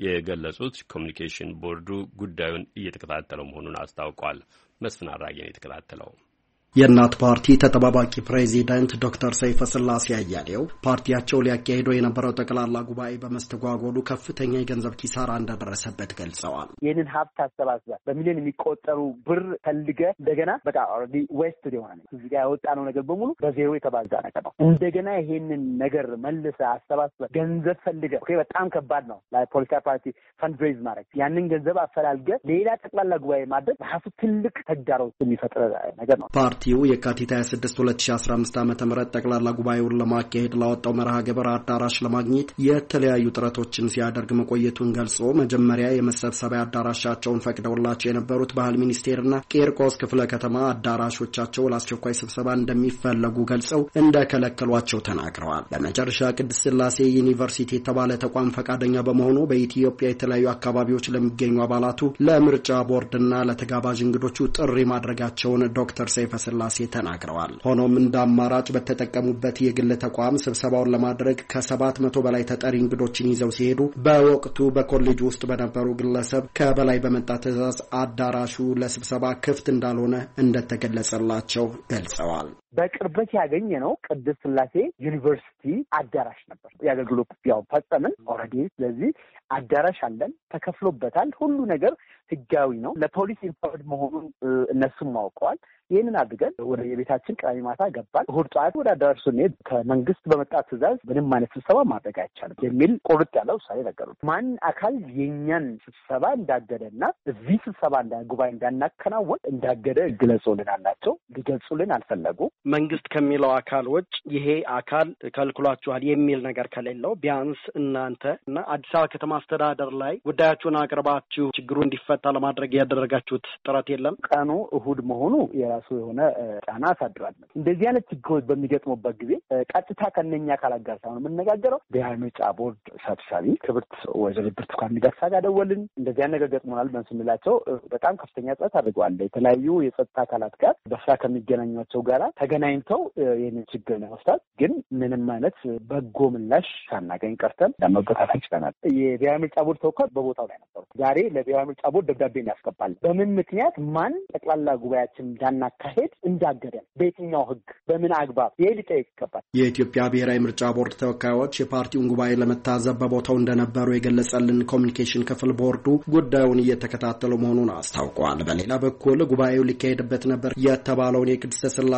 የገለጹት ኮሚኒኬሽን ቦርዱ ጉዳዩን እየተከታተለው መሆኑን አስታውቋል። መስፍን አራጌን የተከታተለው
የእናት ፓርቲ ተጠባባቂ ፕሬዚዳንት ዶክተር ሰይፈ ስላሴ አያሌው ፓርቲያቸው ሊያካሂደው የነበረው ጠቅላላ ጉባኤ በመስተጓጎሉ ከፍተኛ የገንዘብ ኪሳራ እንደደረሰበት ገልጸዋል።
ይህንን ሀብት አሰባስበ በሚሊዮን የሚቆጠሩ ብር ፈልገ እንደገና በቃ ኦልሬዲ ዌስት የሆነ እዚህ ጋር ያወጣነው ነገር በሙሉ በዜሮ የተባዛ ነገር ነው። እንደገና ይሄንን ነገር መልሰ አሰባስበ ገንዘብ ፈልገ ኦኬ፣ በጣም ከባድ ነው ለፖለቲካ ፓርቲ ፈንድሬዝ ማድረግ። ያንን ገንዘብ አፈላልገ ሌላ ጠቅላላ ጉባኤ ማድረግ ራሱ ትልቅ ተግዳሮት የሚፈጥር ነገር ነው።
ፓርቲው የካቲት ሃያ ስድስት ሁለት ሺህ አስራ አምስት ዓመተ ምህረት ጠቅላላ ጉባኤውን ለማካሄድ ላወጣው መርሃ ግብር አዳራሽ ለማግኘት የተለያዩ ጥረቶችን ሲያደርግ መቆየቱን ገልጾ መጀመሪያ የመሰብሰቢያ አዳራሻቸውን ፈቅደውላቸው የነበሩት ባህል ሚኒስቴርና ቄርቆስ ክፍለ ከተማ አዳራሾቻቸው ለአስቸኳይ ስብሰባ እንደሚፈለጉ ገልጸው እንደከለከሏቸው ተናግረዋል። በመጨረሻ ቅድስት ሥላሴ ዩኒቨርሲቲ የተባለ ተቋም ፈቃደኛ በመሆኑ በኢትዮጵያ የተለያዩ አካባቢዎች ለሚገኙ አባላቱ ለምርጫ ቦርድና ለተጋባዥ እንግዶቹ ጥሪ ማድረጋቸውን ዶክተር ሰይፈ ስላሴ ተናግረዋል። ሆኖም እንደ አማራጭ በተጠቀሙበት የግል ተቋም ስብሰባውን ለማድረግ ከሰባት መቶ በላይ ተጠሪ እንግዶችን ይዘው ሲሄዱ በወቅቱ በኮሌጅ ውስጥ በነበሩ ግለሰብ ከበላይ በመጣ ትዕዛዝ አዳራሹ ለስብሰባ ክፍት እንዳልሆነ እንደተገለጸላቸው ገልጸዋል።
በቅርበት ያገኘ ነው ቅድስት ሥላሴ ዩኒቨርሲቲ አዳራሽ ነበር። የአገልግሎት ያው ፈጸምን ኦልሬዲ። ስለዚህ አዳራሽ አለን፣ ተከፍሎበታል። ሁሉ ነገር ህጋዊ ነው። ለፖሊስ ኢንፎርድ መሆኑን እነሱም ማውቀዋል። ይህንን አድርገን ወደ የቤታችን ቅዳሜ ማታ ገባል። እሑድ ጠዋት ወደ አዳራሹ ስንሄድ ከመንግስት በመጣ ትዕዛዝ ምንም አይነት ስብሰባ ማድረግ አይቻልም የሚል ቁርጥ ያለ ውሳኔ ነገሩት። ማን አካል የኛን ስብሰባ እንዳገደና እዚህ ስብሰባ እንዳ ጉባኤ እንዳናከናወን እንዳገደ ግለጹልን አላቸው። ሊገልጹልን አልፈለጉ።
መንግስት ከሚለው አካል ውጭ ይሄ አካል ከልክሏችኋል የሚል ነገር ከሌለው ቢያንስ እናንተ እና አዲስ አበባ ከተማ አስተዳደር ላይ ጉዳያችሁን አቅርባችሁ ችግሩ እንዲፈታ ለማድረግ ያደረጋችሁት ጥረት የለም?
ቀኑ እሑድ መሆኑ የራሱ የሆነ ጫና አሳድራል። እንደዚህ አይነት ችግሮች በሚገጥሙበት ጊዜ ቀጥታ ከነኛ አካላት ጋር ሳይሆን የምንነጋገረው ብሔራዊ ምርጫ ቦርድ ሰብሳቢ ክብርት ወይዘሮ ብርቱካን ሚደቅሳ ጋር ደወልን። እንደዚህ ነገር ገጥሞናል ብለን ስንላቸው በጣም ከፍተኛ ጥረት አድርገዋል። የተለያዩ የጸጥታ አካላት ጋር በስራ ከሚገናኟቸው ጋራ ተገናኝተው ይህንን ችግር ለመፍታት ግን ምንም አይነት በጎ ምላሽ ሳናገኝ ቀርተን ለመበታተን ችለናል። የብሔራዊ ምርጫ ቦርድ ተወካይ በቦታው ላይ ነበሩ። ዛሬ ለብሔራዊ ምርጫ ቦርድ ደብዳቤ ያስገባል። በምን ምክንያት ማን ጠቅላላ ጉባኤያችን እንዳናካሄድ እንዳገደን፣ በየትኛው ህግ፣ በምን አግባብ ይሄ ሊጠየቅ ይገባል።
የኢትዮጵያ ብሔራዊ ምርጫ ቦርድ ተወካዮች የፓርቲውን ጉባኤ ለመታዘብ በቦታው እንደነበሩ የገለጸልን ኮሚኒኬሽን ክፍል ቦርዱ ጉዳዩን እየተከታተሉ መሆኑን አስታውቋል። በሌላ በኩል ጉባኤው ሊካሄድበት ነበር የተባለውን የቅድስተ ሥላሴ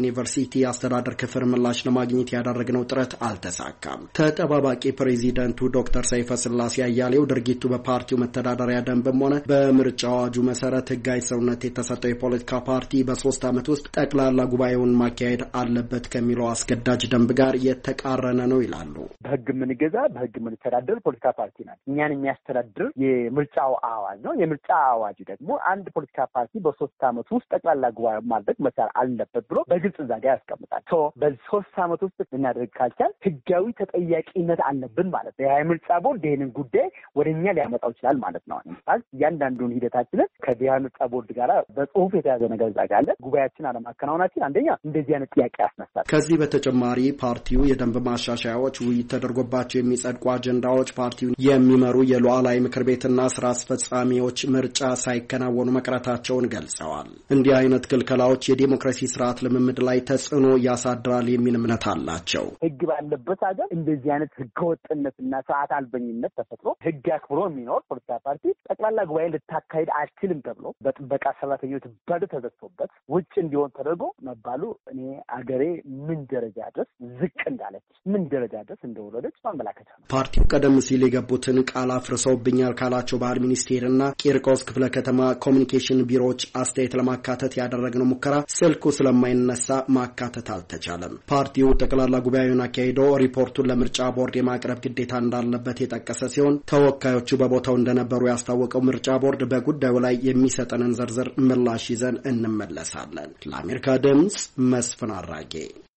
ዩኒቨርሲቲ አስተዳደር ክፍል ምላሽ ለማግኘት ያደረግነው ጥረት አልተሳካም። ተጠባባቂ ፕሬዚደንቱ ዶክተር ሰይፈ ስላሴ አያሌው ድርጊቱ በፓርቲው መተዳደሪያ ደንብም ሆነ በምርጫ አዋጁ መሰረት ህጋዊ ሰውነት የተሰጠው የፖለቲካ ፓርቲ በሶስት ዓመት ውስጥ ጠቅላላ ጉባኤውን ማካሄድ አለበት ከሚለው አስገዳጅ ደንብ ጋር የተቃረነ ነው ይላሉ።
በህግ የምንገዛ በህግ የምንተዳደር ፖለቲካ ፓርቲ ናት። እኛን የሚያስተዳድር የምርጫው አዋጅ ነው። የምርጫ አዋጅ ደግሞ አንድ ፖለቲካ ፓርቲ በሶስት ዓመት ውስጥ ጠቅላላ ጉባኤ ማድረግ መቻል አለበት ብሎ በግልጽ እዛ ጋር ያስቀምጣል። ሶ በሶስት ዓመት ውስጥ ልናደርግ ካልቻል ህጋዊ ተጠያቂነት አለብን ማለት ነው። የምርጫ ቦርድ ይህንን ጉዳይ ወደ እኛ ሊያመጣው ይችላል ማለት ነው። እያንዳንዱን ሂደታችንን ከብሔራዊ ምርጫ ቦርድ ጋር በጽሁፍ የተያዘ ነገር እዛ ጋር አለ። ጉባኤያችን አለማከናወናችን አንደኛ እንደዚህ አይነት ጥያቄ ያስነሳል።
ከዚህ በተጨማሪ ፓርቲው የደንብ ማሻሻያዎች ውይይት ተደርጎባቸው የሚጸድቁ አጀንዳዎች ፓርቲውን የሚመሩ የሉዓላዊ ምክር ቤትና ስራ አስፈጻሚዎች ምርጫ ሳይከናወኑ መቅረታቸውን ገልጸዋል። እንዲህ አይነት ክልከላዎች የዲሞክራሲ ስርዓት ልምምድ ላይ ተጽዕኖ ያሳድራል የሚል እምነት አላቸው።
ህግ ባለበት ሀገር እንደዚህ አይነት ህገወጥነትና ስርዓት አልበኝነት ተፈጥሮ ህግ አክብሮ የሚኖር ፖለቲካ ፓርቲ ጠቅላላ ጉባኤ ልታካሄድ አትችልም ተብሎ በጥበቃ ሰራተኞች በር ተዘግቶበት ውጭ እንዲሆን ተደርጎ መባሉ እኔ አገሬ ምን ደረጃ ድረስ ዝቅ እንዳለች ምን ደረጃ ድረስ እንደወረደች ማመላከቻ ነው።
ፓርቲው ቀደም ሲል የገቡትን ቃል አፍርሰውብኛል ካላቸው ባህል ሚኒስቴርና ቂርቆስ ክፍለ ከተማ ኮሚኒኬሽን ቢሮዎች አስተያየት ለማካተት ያደረግነው ሙከራ ስልኩ ስለማይነሳ ማካተት አልተቻለም። ፓርቲው ጠቅላላ ጉባኤውን አካሂዶ ሪፖርቱን ለምርጫ ቦርድ የማቅረብ ግዴታ እንዳለበት የጠቀሰ ሲሆን ተወካዮቹ በቦታው እንደነበሩ ያስታወቀው ምርጫ ቦርድ በጉዳዩ ላይ የሚሰጠንን ዝርዝር ምላሽ ይዘን እንመለሳለን። ለአሜሪካ ድምጽ መስፍን አራጌ።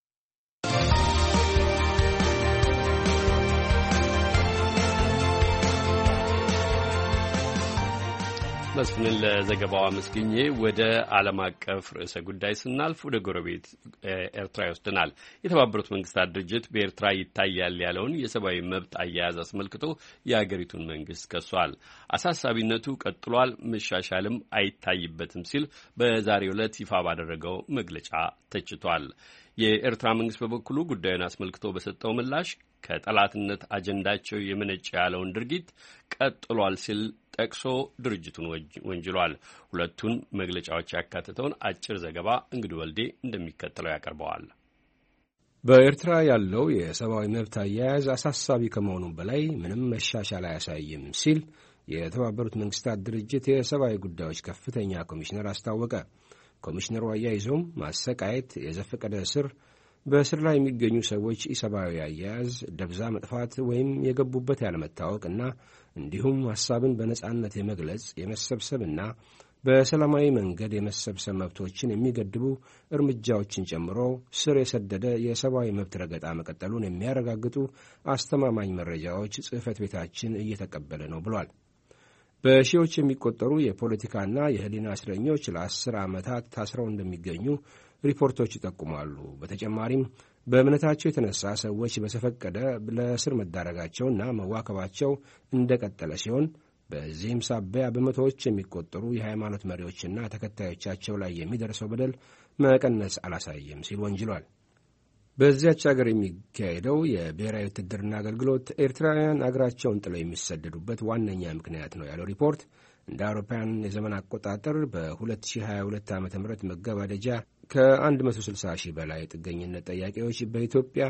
መስፍንን ለዘገባው አመስግኜ ወደ ዓለም አቀፍ ርዕሰ ጉዳይ ስናልፍ ወደ ጎረቤት ኤርትራ ይወስደናል። የተባበሩት መንግስታት ድርጅት በኤርትራ ይታያል ያለውን የሰብአዊ መብት አያያዝ አስመልክቶ የአገሪቱን መንግስት ከሷል። አሳሳቢነቱ ቀጥሏል፣ መሻሻልም አይታይበትም ሲል በዛሬው ዕለት ይፋ ባደረገው መግለጫ ተችቷል። የኤርትራ መንግስት በበኩሉ ጉዳዩን አስመልክቶ በሰጠው ምላሽ ከጠላትነት አጀንዳቸው የመነጨ ያለውን ድርጊት ቀጥሏል ሲል ጠቅሶ ድርጅቱን ወንጅሏል። ሁለቱን መግለጫዎች ያካተተውን አጭር ዘገባ እንግዱ ወልዴ እንደሚከተለው ያቀርበዋል።
በኤርትራ ያለው የሰብአዊ መብት አያያዝ አሳሳቢ ከመሆኑ በላይ ምንም መሻሻል አያሳይም ሲል የተባበሩት መንግስታት ድርጅት የሰብአዊ ጉዳዮች ከፍተኛ ኮሚሽነር አስታወቀ። ኮሚሽነሩ አያይዞም ማሰቃየት፣ የዘፈቀደ እስር፣ በእስር ላይ የሚገኙ ሰዎች ኢሰብአዊ አያያዝ፣ ደብዛ መጥፋት ወይም የገቡበት ያለመታወቅ እና እንዲሁም ሀሳብን በነጻነት የመግለጽ የመሰብሰብና በሰላማዊ መንገድ የመሰብሰብ መብቶችን የሚገድቡ እርምጃዎችን ጨምሮ ስር የሰደደ የሰብአዊ መብት ረገጣ መቀጠሉን የሚያረጋግጡ አስተማማኝ መረጃዎች ጽሕፈት ቤታችን እየተቀበለ ነው ብሏል። በሺዎች የሚቆጠሩ የፖለቲካና የሕሊና እስረኞች ለአስር ዓመታት ታስረው እንደሚገኙ ሪፖርቶች ይጠቁማሉ። በተጨማሪም በእምነታቸው የተነሳ ሰዎች በተፈቀደ ለእስር መዳረጋቸውና መዋከባቸው እንደቀጠለ ሲሆን በዚህም ሳቢያ በመቶዎች የሚቆጠሩ የሃይማኖት መሪዎችና ተከታዮቻቸው ላይ የሚደርሰው በደል መቀነስ አላሳየም ሲል ወንጅሏል። በዚያች አገር የሚካሄደው የብሔራዊ ውትድርና አገልግሎት ኤርትራውያን አገራቸውን ጥለው የሚሰደዱበት ዋነኛ ምክንያት ነው ያለው ሪፖርት እንደ አውሮፓውያን የዘመን አቆጣጠር በ2022 ዓ ም መገባደጃ ከ160 ሺህ በላይ ጥገኝነት ጠያቂዎች በኢትዮጵያ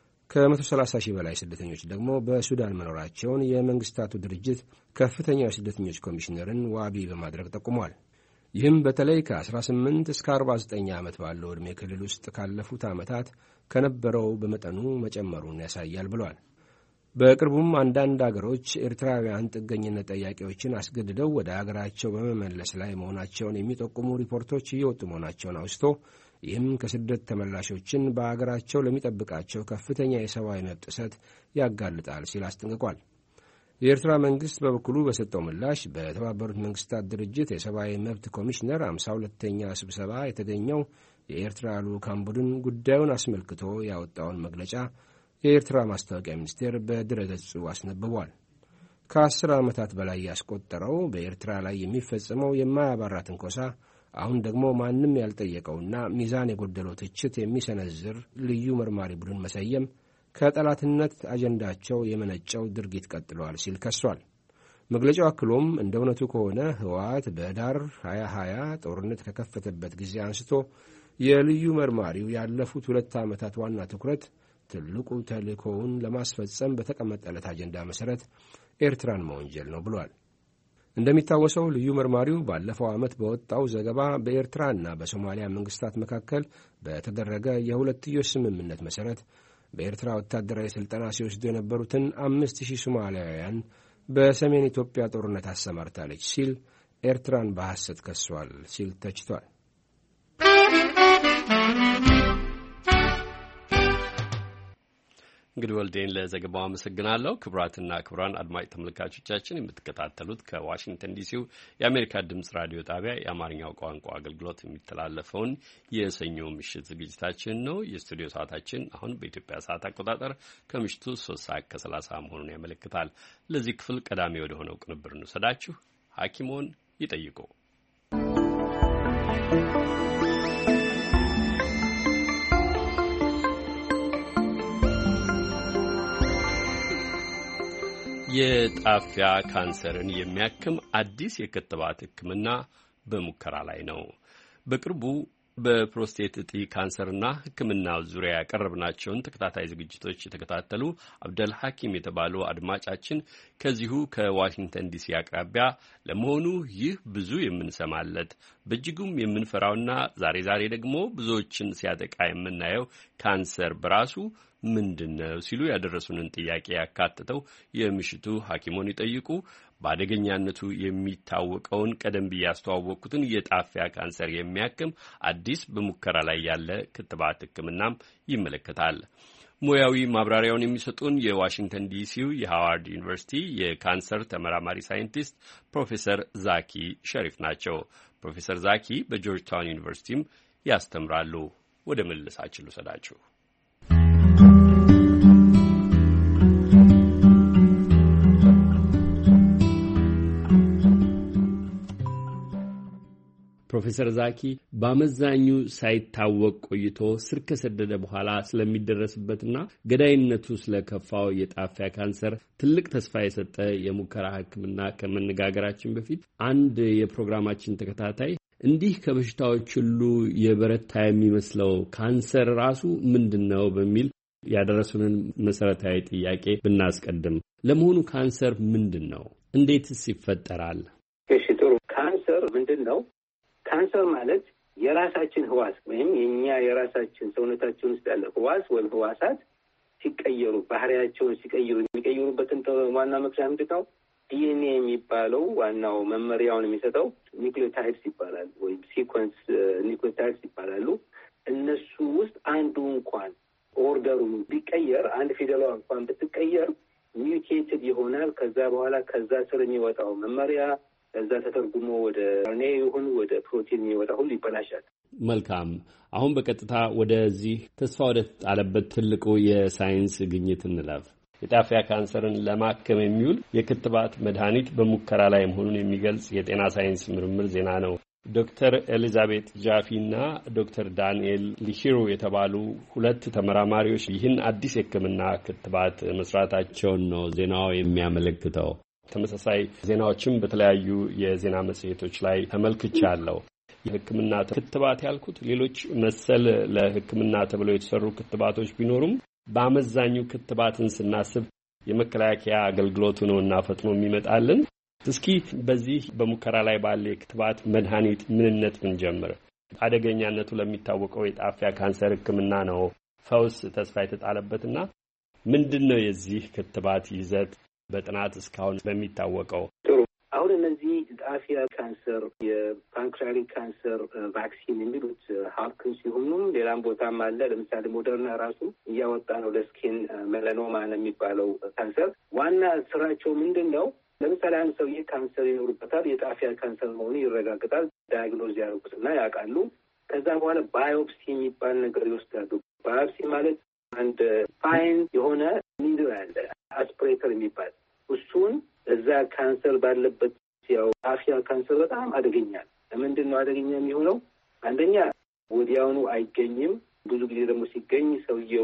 ከ130 ሺህ በላይ ስደተኞች ደግሞ በሱዳን መኖራቸውን የመንግስታቱ ድርጅት ከፍተኛው የስደተኞች ኮሚሽነርን ዋቢ በማድረግ ጠቁሟል። ይህም በተለይ ከ18 እስከ አርባ ዘጠኝ ዓመት ባለው ዕድሜ ክልል ውስጥ ካለፉት ዓመታት ከነበረው በመጠኑ መጨመሩን ያሳያል ብሏል። በቅርቡም አንዳንድ አገሮች ኤርትራውያን ጥገኝነት ጠያቂዎችን አስገድደው ወደ አገራቸው በመመለስ ላይ መሆናቸውን የሚጠቁሙ ሪፖርቶች እየወጡ መሆናቸውን አውስቶ ይህም ከስደት ተመላሾችን በአገራቸው ለሚጠብቃቸው ከፍተኛ የሰብአዊ መብት ጥሰት ያጋልጣል ሲል አስጠንቅቋል። የኤርትራ መንግሥት በበኩሉ በሰጠው ምላሽ በተባበሩት መንግስታት ድርጅት የሰብአዊ መብት ኮሚሽነር አምሳ ሁለተኛ ስብሰባ የተገኘው የኤርትራ ልዑካን ቡድን ጉዳዩን አስመልክቶ ያወጣውን መግለጫ የኤርትራ ማስታወቂያ ሚኒስቴር በድረገጹ አስነብቧል። ከአስር ዓመታት በላይ ያስቆጠረው በኤርትራ ላይ የሚፈጸመው የማያባራ ትንኮሳ አሁን ደግሞ ማንም ያልጠየቀውና ሚዛን የጎደለው ትችት የሚሰነዝር ልዩ መርማሪ ቡድን መሰየም ከጠላትነት አጀንዳቸው የመነጨው ድርጊት ቀጥለዋል ሲል ከሷል። መግለጫው አክሎም እንደ እውነቱ ከሆነ ህወሓት በዳር ሃያ ሃያ ጦርነት ከከፈተበት ጊዜ አንስቶ የልዩ መርማሪው ያለፉት ሁለት ዓመታት ዋና ትኩረት ትልቁ ተልእኮውን ለማስፈጸም በተቀመጠለት አጀንዳ መሠረት ኤርትራን መወንጀል ነው ብሏል። እንደሚታወሰው ልዩ መርማሪው ባለፈው ዓመት በወጣው ዘገባ በኤርትራና በሶማሊያ መንግስታት መካከል በተደረገ የሁለትዮሽ ስምምነት መሠረት በኤርትራ ወታደራዊ ሥልጠና ሲወስዱ የነበሩትን አምስት ሺህ ሶማሊያውያን በሰሜን ኢትዮጵያ ጦርነት አሰማርታለች ሲል ኤርትራን በሐሰት ከሷል ሲል ተችቷል።
እንግዲህ ወልዴን ለዘገባው አመሰግናለሁ። ክቡራትና ክቡራን አድማጭ ተመልካቾቻችን የምትከታተሉት ከዋሽንግተን ዲሲው የአሜሪካ ድምጽ ራዲዮ ጣቢያ የአማርኛው ቋንቋ አገልግሎት የሚተላለፈውን የሰኞ ምሽት ዝግጅታችን ነው። የስቱዲዮ ሰዓታችን አሁን በኢትዮጵያ ሰዓት አቆጣጠር ከምሽቱ ሶስት ሰዓት ከሰላሳ መሆኑን ያመለክታል። ለዚህ ክፍል ቀዳሚ ወደ ሆነው ቅንብር እንውሰዳችሁ። ሐኪሞን ይጠይቁ። የጣፊያ ካንሰርን የሚያክም አዲስ የክትባት ሕክምና በሙከራ ላይ ነው። በቅርቡ በፕሮስቴት እጢ ካንሰርና ሕክምናው ዙሪያ ያቀረብናቸውን ተከታታይ ዝግጅቶች የተከታተሉ አብደል ሐኪም የተባሉ አድማጫችን ከዚሁ ከዋሽንግተን ዲሲ አቅራቢያ ለመሆኑ ይህ ብዙ የምንሰማለት በእጅጉም የምንፈራውና ዛሬ ዛሬ ደግሞ ብዙዎችን ሲያጠቃ የምናየው ካንሰር በራሱ ምንድን ነው ሲሉ ያደረሱንን ጥያቄ ያካተተው የምሽቱ ሐኪሞን ይጠይቁ በአደገኛነቱ የሚታወቀውን ቀደም ብዬ ያስተዋወቅኩትን የጣፊያ ካንሰር የሚያክም አዲስ በሙከራ ላይ ያለ ክትባት ሕክምናም ይመለከታል። ሙያዊ ማብራሪያውን የሚሰጡን የዋሽንግተን ዲሲው የሃዋርድ ዩኒቨርሲቲ የካንሰር ተመራማሪ ሳይንቲስት ፕሮፌሰር ዛኪ ሸሪፍ ናቸው። ፕሮፌሰር ዛኪ በጆርጅ ታውን ዩኒቨርሲቲም ያስተምራሉ። ወደ መልሳችን ልውሰዳችሁ። ፕሮፌሰር ዛኪ በአመዛኙ ሳይታወቅ ቆይቶ ስር ከሰደደ በኋላ ስለሚደረስበትና ገዳይነቱ ስለከፋው የጣፊያ ካንሰር ትልቅ ተስፋ የሰጠ የሙከራ ሕክምና ከመነጋገራችን በፊት አንድ የፕሮግራማችን ተከታታይ እንዲህ ከበሽታዎች ሁሉ የበረታ የሚመስለው ካንሰር ራሱ ምንድነው በሚል ያደረሱንን መሰረታዊ ጥያቄ ብናስቀድም፣ ለመሆኑ ካንሰር ምንድነው? እንዴትስ ይፈጠራል?
እሺ፣ ጥሩ። ካንሰር ምንድነው? ካንሰር ማለት የራሳችን ህዋስ ወይም የኛ የራሳችን ሰውነታችን ውስጥ ያለ ህዋስ ወይም ህዋሳት ሲቀየሩ ባህሪያቸውን ሲቀይሩ የሚቀይሩበትን ዋና ምክንያት ምንድነው? ዲኤንኤ የሚባለው ዋናው መመሪያውን የሚሰጠው ኒውክሊዮታይድስ ይባላል ወይም ሲኮንስ ኒውክሊዮታይድስ ይባላሉ። እነሱ ውስጥ አንዱ እንኳን ኦርደሩ ቢቀየር አንድ ፊደሏ እንኳን ብትቀየር ሚውቴትድ ይሆናል። ከዛ በኋላ ከዛ ስር የሚወጣው መመሪያ ከዛ ተተርጉሞ ወደ አርኤንኤ ይሁን ወደ ፕሮቲን የሚወጣ ሁሉ ይበላሻል።
መልካም። አሁን በቀጥታ ወደዚህ ተስፋ ወደ ተጣለበት ትልቁ የሳይንስ ግኝት እንለፍ። የጣፊያ ካንሰርን ለማከም የሚውል የክትባት መድኃኒት በሙከራ ላይ መሆኑን የሚገልጽ የጤና ሳይንስ ምርምር ዜና ነው። ዶክተር ኤሊዛቤት ጃፊና ዶክተር ዳንኤል ሊሂሩ የተባሉ ሁለት ተመራማሪዎች ይህን አዲስ የሕክምና ክትባት መስራታቸውን ነው ዜናው የሚያመለክተው። ተመሳሳይ ዜናዎችም በተለያዩ የዜና መጽሔቶች ላይ ተመልክቻለሁ። የሕክምና ክትባት ያልኩት ሌሎች መሰል ለሕክምና ተብለው የተሰሩ ክትባቶች ቢኖሩም በአመዛኙ ክትባትን ስናስብ የመከላከያ አገልግሎቱ ነውና ፈጥኖ የሚመጣልን። እስኪ በዚህ በሙከራ ላይ ባለ የክትባት መድኃኒት ምንነት ብንጀምር። አደገኛነቱ ለሚታወቀው የጣፊያ ካንሰር ሕክምና ነው ፈውስ ተስፋ የተጣለበትና ምንድን ነው የዚህ ክትባት ይዘት በጥናት እስካሁን በሚታወቀው?
ጥሩ። አሁን እነዚህ ጣፊያ ካንሰር፣ የፓንክሪያቲክ ካንሰር ቫክሲን የሚሉት ሀልክን ሲሆኑም ሌላም ቦታም አለ። ለምሳሌ ሞደርና ራሱ እያወጣ ነው ለስኪን ሜላኖማ የሚባለው ካንሰር። ዋና ስራቸው ምንድን ነው? ለምሳሌ አንድ ሰውዬ ካንሰር ይኖርበታል። የጣፊያ ካንሰር መሆኑ ይረጋግጣል። ዳያግኖዝ ያደርጉትና ያውቃሉ። ከዛ በኋላ ባዮፕሲ የሚባል ነገር ይወስዳሉ። ባዮፕሲ ማለት አንድ ፋይን የሆነ ኒድል አለ አስፕሬተር የሚባል እሱን እዛ ካንሰር ባለበት ያው ጣፊያ ካንሰር በጣም አደገኛል። ለምንድን ነው አደገኛ የሚሆነው? አንደኛ ወዲያውኑ አይገኝም። ብዙ ጊዜ ደግሞ ሲገኝ ሰውየው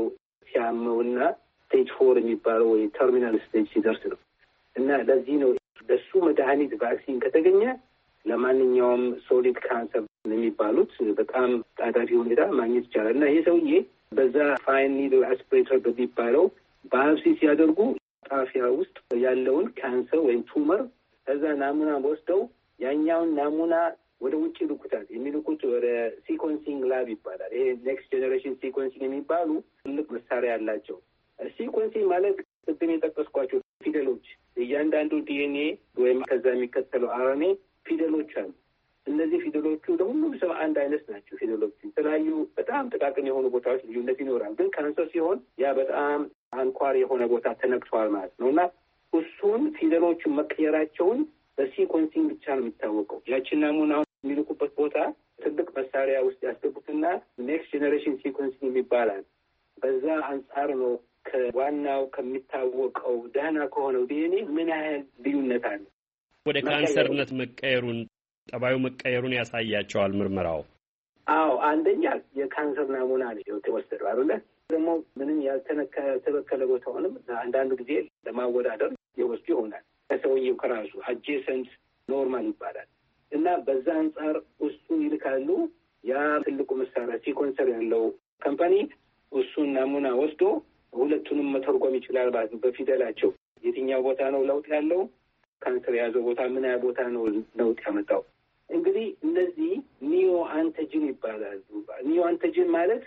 ሲያመውና ስቴጅ ፎር የሚባለው ወይ ተርሚናል ስቴጅ ሲደርስ ነው። እና ለዚህ ነው ለሱ መድኃኒት ቫክሲን ከተገኘ ለማንኛውም ሶሊድ ካንሰር የሚባሉት በጣም ጣዳፊ ሁኔታ ማግኘት ይቻላል እና ይሄ ሰውዬ በዛ ፋይን ኒድል አስፒሬተር በሚባለው ባዮፕሲ ሲያደርጉ ጣፊያ ውስጥ ያለውን ካንሰር ወይም ቱመር ከዛ ናሙና ወስደው ያኛውን ናሙና ወደ ውጭ ልኩታል። የሚልኩት ወደ ሲኮንሲንግ ላብ ይባላል። ይሄ ኔክስት ጄኔሬሽን ሲኮንሲንግ የሚባሉ ትልቅ መሳሪያ ያላቸው። ሲኮንሲንግ ማለት ቅድም የጠቀስኳቸው ፊደሎች እያንዳንዱ ዲኤንኤ ወይም ከዛ የሚከተለው አርኤንኤ ፊደሎች አሉ። እነዚህ ፊደሎቹ ለሁሉም ሰው አንድ አይነት ናቸው። ፊደሎቹ የተለያዩ በጣም ጥቃቅን የሆኑ ቦታዎች ልዩነት ይኖራል። ግን ካንሰር ሲሆን ያ በጣም አንኳር የሆነ ቦታ ተነክቷል ማለት ነው እና እሱን ፊደሎቹን መቀየራቸውን በሲኮንሲንግ ብቻ ነው የሚታወቀው። ያችን ናሙና የሚልኩበት ቦታ ትልቅ መሳሪያ ውስጥ ያስገቡትና ኔክስት ጄኔሬሽን ሲኮንሲንግ ይባላል። በዛ አንጻር ነው ከዋናው ከሚታወቀው ደህና ከሆነው ዲኤንኤ ምን ያህል ልዩነት አለ
ወደ ካንሰርነት መቀየሩን ጠባዩ መቀየሩን ያሳያቸዋል ምርመራው።
አዎ አንደኛ የካንሰር ናሙና ነው የተወሰደው አይደለ? ደግሞ ምንም ያልተነካ ተበከለ ቦታውንም አንዳንድ ጊዜ ለማወዳደር ይወስዱ ይሆናል ከሰውየው ከራሱ አጀሰንት ኖርማል ይባላል እና በዛ አንጻር እሱን ይልካሉ። ያ ትልቁ መሳሪያ ሲኮንሰር ያለው ካምፓኒ እሱን ናሙና ወስዶ ሁለቱንም መተርጎም ይችላል ማለት ነው በፊደላቸው የትኛው ቦታ ነው ለውጥ ያለው ካንሰር የያዘው ቦታ ምን ያ ቦታ ነው ለውጥ ያመጣው። እንግዲህ እነዚህ ኒዮ አንቲጅን ይባላሉ። ኒዮ አንቲጅን ማለት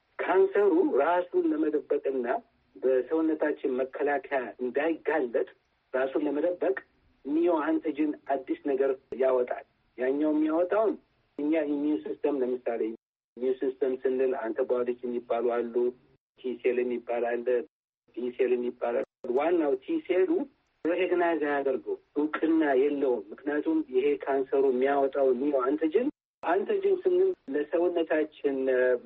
ካንሰሩ ራሱን ለመደበቅና በሰውነታችን መከላከያ እንዳይጋለጥ ራሱን ለመደበቅ ኒዮ አንቲጅን አዲስ ነገር ያወጣል። ያኛው የሚያወጣውን እኛ ኢሚዩን ሲስተም ለምሳሌ ኢሚዩን ሲስተም ስንል አንቲቦዲስ የሚባሉ አሉ፣ ቲሴል የሚባል አለ፣ ቢሴል የሚባል አለ። ዋናው ቲሴሉ ሬኮግናይዝ አያደርገው እውቅና የለውም። ምክንያቱም ይሄ ካንሰሩ የሚያወጣው ኒዮ አንቲጅን አንቲጅን ስንል ለሰውነታችን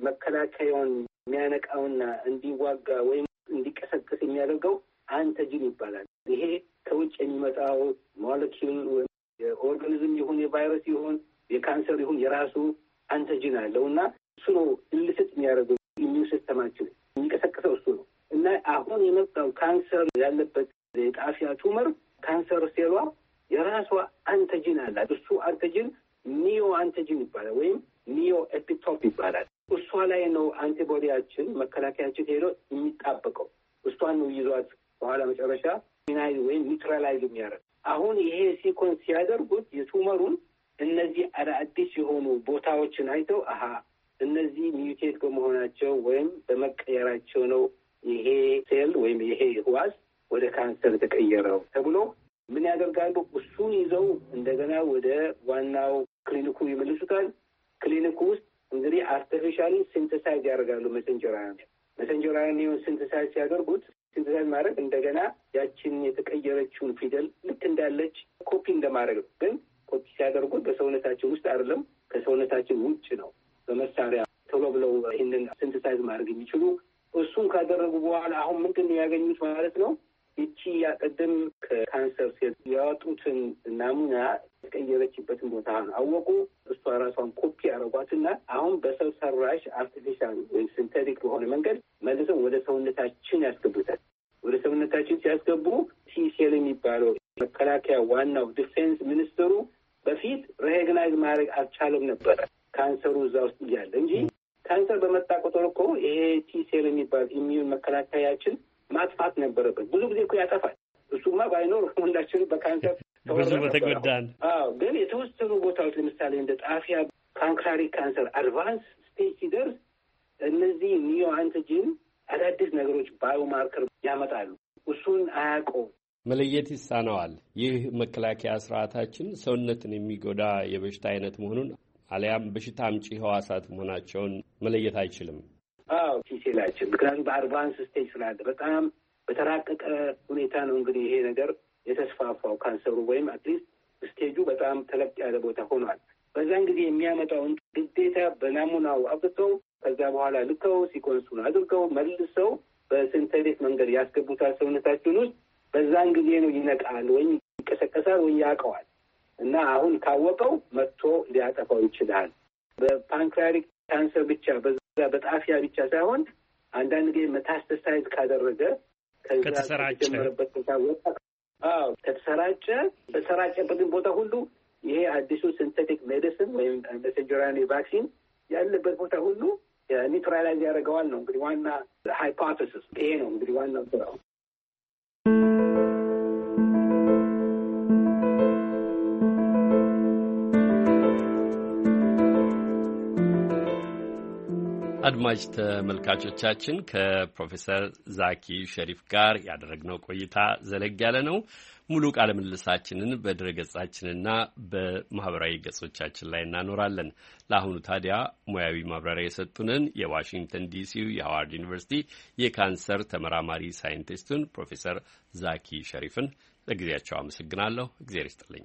መከላከያውን የሚያነቃውና እንዲዋጋ ወይም እንዲቀሰቅስ የሚያደርገው አንቲጅን ይባላል። ይሄ ከውጭ የሚመጣው ሞለኪውል ወይም የኦርጋኒዝም ይሁን የቫይረስ ይሁን የካንሰር ይሁን የራሱ አንቲጅን አለው እና እሱ ነው ኢሊሲት የሚያደርገው ኢሚዩን ሲስተማችን የሚቀሰቅሰው እሱ ነው እና አሁን የመጣው ካንሰር ያለበት የጣፊያ ቱመር ካንሰር ሴሏ የራሷ አንቲጅን አላት። እሱ አንቲጅን ኒዮ አንቲጅን ይባላል ወይም ኒዮ ኤፒቶፕ ይባላል። እሷ ላይ ነው አንቲቦዲያችን መከላከያችን ሄዶ የሚጣበቀው። እሷን ነው ይዟት በኋላ መጨረሻ ሚናይዝ ወይም ኒውትራላይዝ የሚያደርግ። አሁን ይሄ ሲኮንስ ሲያደርጉት የቱመሩን እነዚህ አዳዲስ የሆኑ ቦታዎችን አይተው አሀ እነዚህ ሚውቴት በመሆናቸው ወይም በመቀየራቸው ነው ይሄ ሴል ወይም ይሄ ህዋስ ወደ ካንሰር ተቀየረው ተብሎ ምን ያደርጋሉ? እሱን ይዘው እንደገና ወደ ዋናው ክሊኒኩ ይመልሱታል። ክሊኒኩ ውስጥ እንግዲህ አርቲፊሻሊ ሲንተሳይዝ ያደርጋሉ። መሰንጀር አርኤንኤ መሰንጀር አርኤንኤውን ሲንተሳይዝ ሲያደርጉት ሲንተሳይዝ ማድረግ እንደገና ያችን የተቀየረችውን ፊደል ልክ እንዳለች ኮፒ እንደማድረግ ነው። ግን ኮፒ ሲያደርጉት በሰውነታችን ውስጥ አይደለም፣ ከሰውነታችን ውጭ ነው። በመሳሪያ ቶሎ ብለው ይህንን ሲንተሳይዝ ማድረግ የሚችሉ እሱን ካደረጉ በኋላ አሁን ምንድን ነው ያገኙት ማለት ነው? ይቺ ያቀደም ከካንሰር ሴል ያወጡትን ናሙና የተቀየረችበትን ቦታ አወቁ። እሷ ራሷን ኮፒ ያደረጓትና አሁን በሰው ሰራሽ አርቲፊሻል ወይም ሲንቴቲክ በሆነ መንገድ መልሰው ወደ ሰውነታችን ያስገቡታል። ወደ ሰውነታችን ሲያስገቡ ቲሴል የሚባለው መከላከያ ዋናው ዲፌንስ ሚኒስትሩ በፊት ሬኮግናይዝ ማድረግ አልቻለም ነበረ ካንሰሩ እዛ ውስጥ እያለ እንጂ ካንሰር በመጣ ቁጥር እኮ ይሄ ቲሴል የሚባል ኢሚዩን መከላከያችን ማጥፋት ነበረበት። ብዙ ጊዜ እኮ ያጠፋል። እሱማ ባይኖር ሁላችን በካንሰር
ብዙ በተጎዳን።
አዎ፣ ግን የተወሰኑ ቦታዎች ለምሳሌ እንደ ጣፊያ ፓንክራቲክ ካንሰር አድቫንስ ስቴጅ ሲደርስ እነዚህ ኒዮ አንቲጂን አዳዲስ ነገሮች ባዮማርከር ያመጣሉ። እሱን አያውቀውም፣
መለየት ይሳነዋል። ይህ መከላከያ ስርዓታችን ሰውነትን የሚጎዳ የበሽታ አይነት መሆኑን አሊያም በሽታ አምጪ ህዋሳት መሆናቸውን መለየት አይችልም።
አዎ ቲሴላችን ምክንያቱም በአድቫንስ ስቴጅ ስላለ በጣም በተራቀቀ ሁኔታ ነው እንግዲህ ይሄ ነገር የተስፋፋው ካንሰሩ ወይም አትሊስት ስቴጁ በጣም ተለቅ ያለ ቦታ ሆኗል። በዛን ጊዜ የሚያመጣውን ግዴታ በናሙናው አብጥተው ከዛ በኋላ ልከው ሲኮንሱን አድርገው መልሰው በሲንቴቲክ መንገድ ያስገቡታል ሰውነታችን ውስጥ። በዛን ጊዜ ነው ይነቃል ወይም ይቀሰቀሳል ወይም ያውቀዋል እና አሁን ካወቀው መጥቶ ሊያጠፋው ይችላል። በፓንክሪያቲክ ካንሰር ብቻ በጣፊያ ብቻ ሳይሆን አንዳንድ ጊዜ መታስተሳይዝ ካደረገ
ከተሰራጨ
ከተሰራጨ በተሰራጨበትን ቦታ ሁሉ ይሄ አዲሱ ሲንቴቲክ ሜዲሲን ወይም ሜሴንጀር አር ኤን ኤ ቫክሲን ያለበት ቦታ ሁሉ ኒውትራላይዝ ያደርገዋል ነው እንግዲህ ዋና ሃይፖቴሲስ። ይሄ ነው እንግዲህ ዋናው ስራው።
አድማጭ ተመልካቾቻችን ከፕሮፌሰር ዛኪ ሸሪፍ ጋር ያደረግነው ቆይታ ዘለግ ያለ ነው። ሙሉ ቃለ ምልልሳችንን በድረ ገጻችንና በማህበራዊ ገጾቻችን ላይ እናኖራለን። ለአሁኑ ታዲያ ሙያዊ ማብራሪያ የሰጡንን የዋሽንግተን ዲሲው የሃዋርድ ዩኒቨርሲቲ የካንሰር ተመራማሪ ሳይንቲስቱን ፕሮፌሰር ዛኪ ሸሪፍን ለጊዜያቸው አመሰግናለሁ። እግዚአብሔር ይስጥልኝ።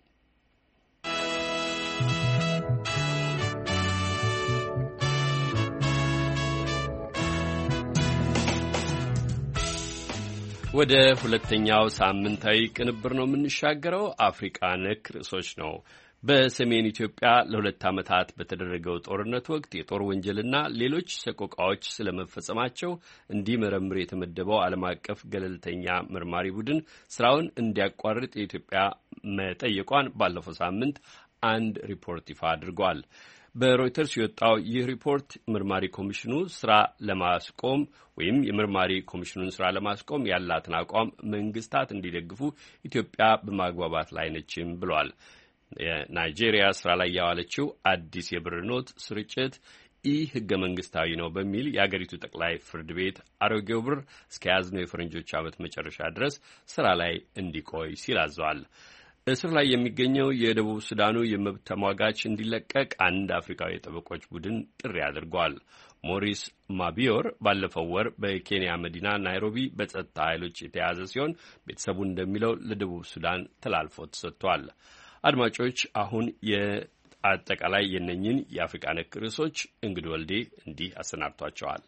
ወደ ሁለተኛው ሳምንታዊ ቅንብር ነው የምንሻገረው። አፍሪካ ነክ ርዕሶች ነው። በሰሜን ኢትዮጵያ ለሁለት ዓመታት በተደረገው ጦርነት ወቅት የጦር ወንጀልና ሌሎች ሰቆቃዎች ስለመፈጸማቸው እንዲመረምር የተመደበው ዓለም አቀፍ ገለልተኛ መርማሪ ቡድን ስራውን እንዲያቋርጥ የኢትዮጵያ መጠየቋን ባለፈው ሳምንት አንድ ሪፖርት ይፋ አድርጓል። በሮይተርስ የወጣው ይህ ሪፖርት ምርማሪ ኮሚሽኑ ስራ ለማስቆም ወይም የምርማሪ ኮሚሽኑን ስራ ለማስቆም ያላትን አቋም መንግስታት እንዲደግፉ ኢትዮጵያ በማግባባት ላይ ነችም ብሏል። የናይጄሪያ ስራ ላይ ያዋለችው አዲስ የብር ኖት ስርጭት ኢ ህገ መንግስታዊ ነው በሚል የአገሪቱ ጠቅላይ ፍርድ ቤት አሮጌው ብር እስከ ያዝነው የፈረንጆች ዓመት መጨረሻ ድረስ ስራ ላይ እንዲቆይ ሲል አዘዋል። እስር ላይ የሚገኘው የደቡብ ሱዳኑ የመብት ተሟጋች እንዲለቀቅ አንድ አፍሪካዊ የጠበቆች ቡድን ጥሪ አድርጓል። ሞሪስ ማቢዮር ባለፈው ወር በኬንያ መዲና ናይሮቢ በጸጥታ ኃይሎች የተያዘ ሲሆን ቤተሰቡ እንደሚለው ለደቡብ ሱዳን ተላልፎ ተሰጥቷል። አድማጮች፣ አሁን የአጠቃላይ የነኝን የአፍሪካ ነክ ርዕሶች እንግዲህ ወልዴ እንዲህ አሰናድቷቸዋል።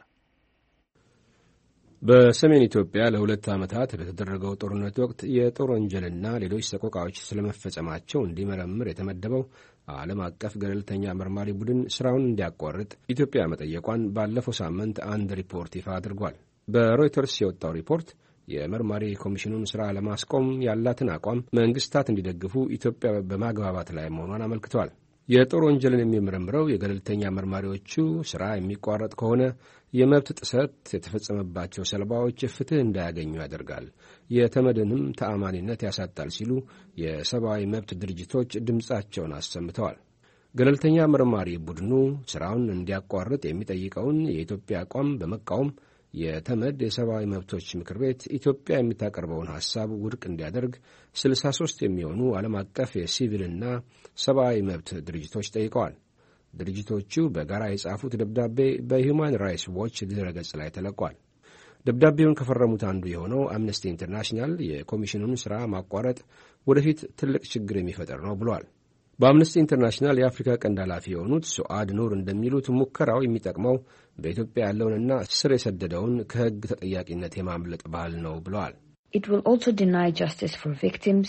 በሰሜን ኢትዮጵያ ለሁለት ዓመታት በተደረገው ጦርነት ወቅት የጦር ወንጀልና ሌሎች ሰቆቃዎች ስለመፈጸማቸው እንዲመረምር የተመደበው ዓለም አቀፍ ገለልተኛ መርማሪ ቡድን ስራውን እንዲያቋርጥ ኢትዮጵያ መጠየቋን ባለፈው ሳምንት አንድ ሪፖርት ይፋ አድርጓል። በሮይተርስ የወጣው ሪፖርት የመርማሪ ኮሚሽኑን ስራ ለማስቆም ያላትን አቋም መንግስታት እንዲደግፉ ኢትዮጵያ በማግባባት ላይ መሆኗን አመልክቷል። የጦር ወንጀልን የሚመረምረው የገለልተኛ መርማሪዎቹ ስራ የሚቋረጥ ከሆነ የመብት ጥሰት የተፈጸመባቸው ሰለባዎች ፍትህ እንዳያገኙ ያደርጋል፣ የተመድንም ተአማኒነት ያሳጣል ሲሉ የሰብአዊ መብት ድርጅቶች ድምጻቸውን አሰምተዋል። ገለልተኛ መርማሪ ቡድኑ ስራውን እንዲያቋርጥ የሚጠይቀውን የኢትዮጵያ አቋም በመቃወም የተመድ የሰብአዊ መብቶች ምክር ቤት ኢትዮጵያ የምታቀርበውን ሐሳብ ውድቅ እንዲያደርግ ስልሳ ሦስት የሚሆኑ ዓለም አቀፍ የሲቪልና ሰብአዊ መብት ድርጅቶች ጠይቀዋል። ድርጅቶቹ በጋራ የጻፉት ደብዳቤ በሂውማን ራይትስ ዎች ድረገጽ ላይ ተለቋል። ደብዳቤውን ከፈረሙት አንዱ የሆነው አምነስቲ ኢንተርናሽናል የኮሚሽኑን ሥራ ማቋረጥ ወደፊት ትልቅ ችግር የሚፈጠር ነው ብሏል። በአምነስቲ ኢንተርናሽናል የአፍሪካ ቀንድ ኃላፊ የሆኑት ሱአድ ኑር እንደሚሉት ሙከራው የሚጠቅመው በኢትዮጵያ ያለውንና ስር የሰደደውን ከሕግ ተጠያቂነት የማምለጥ ባህል ነው ብለዋል።
It will also deny justice for victims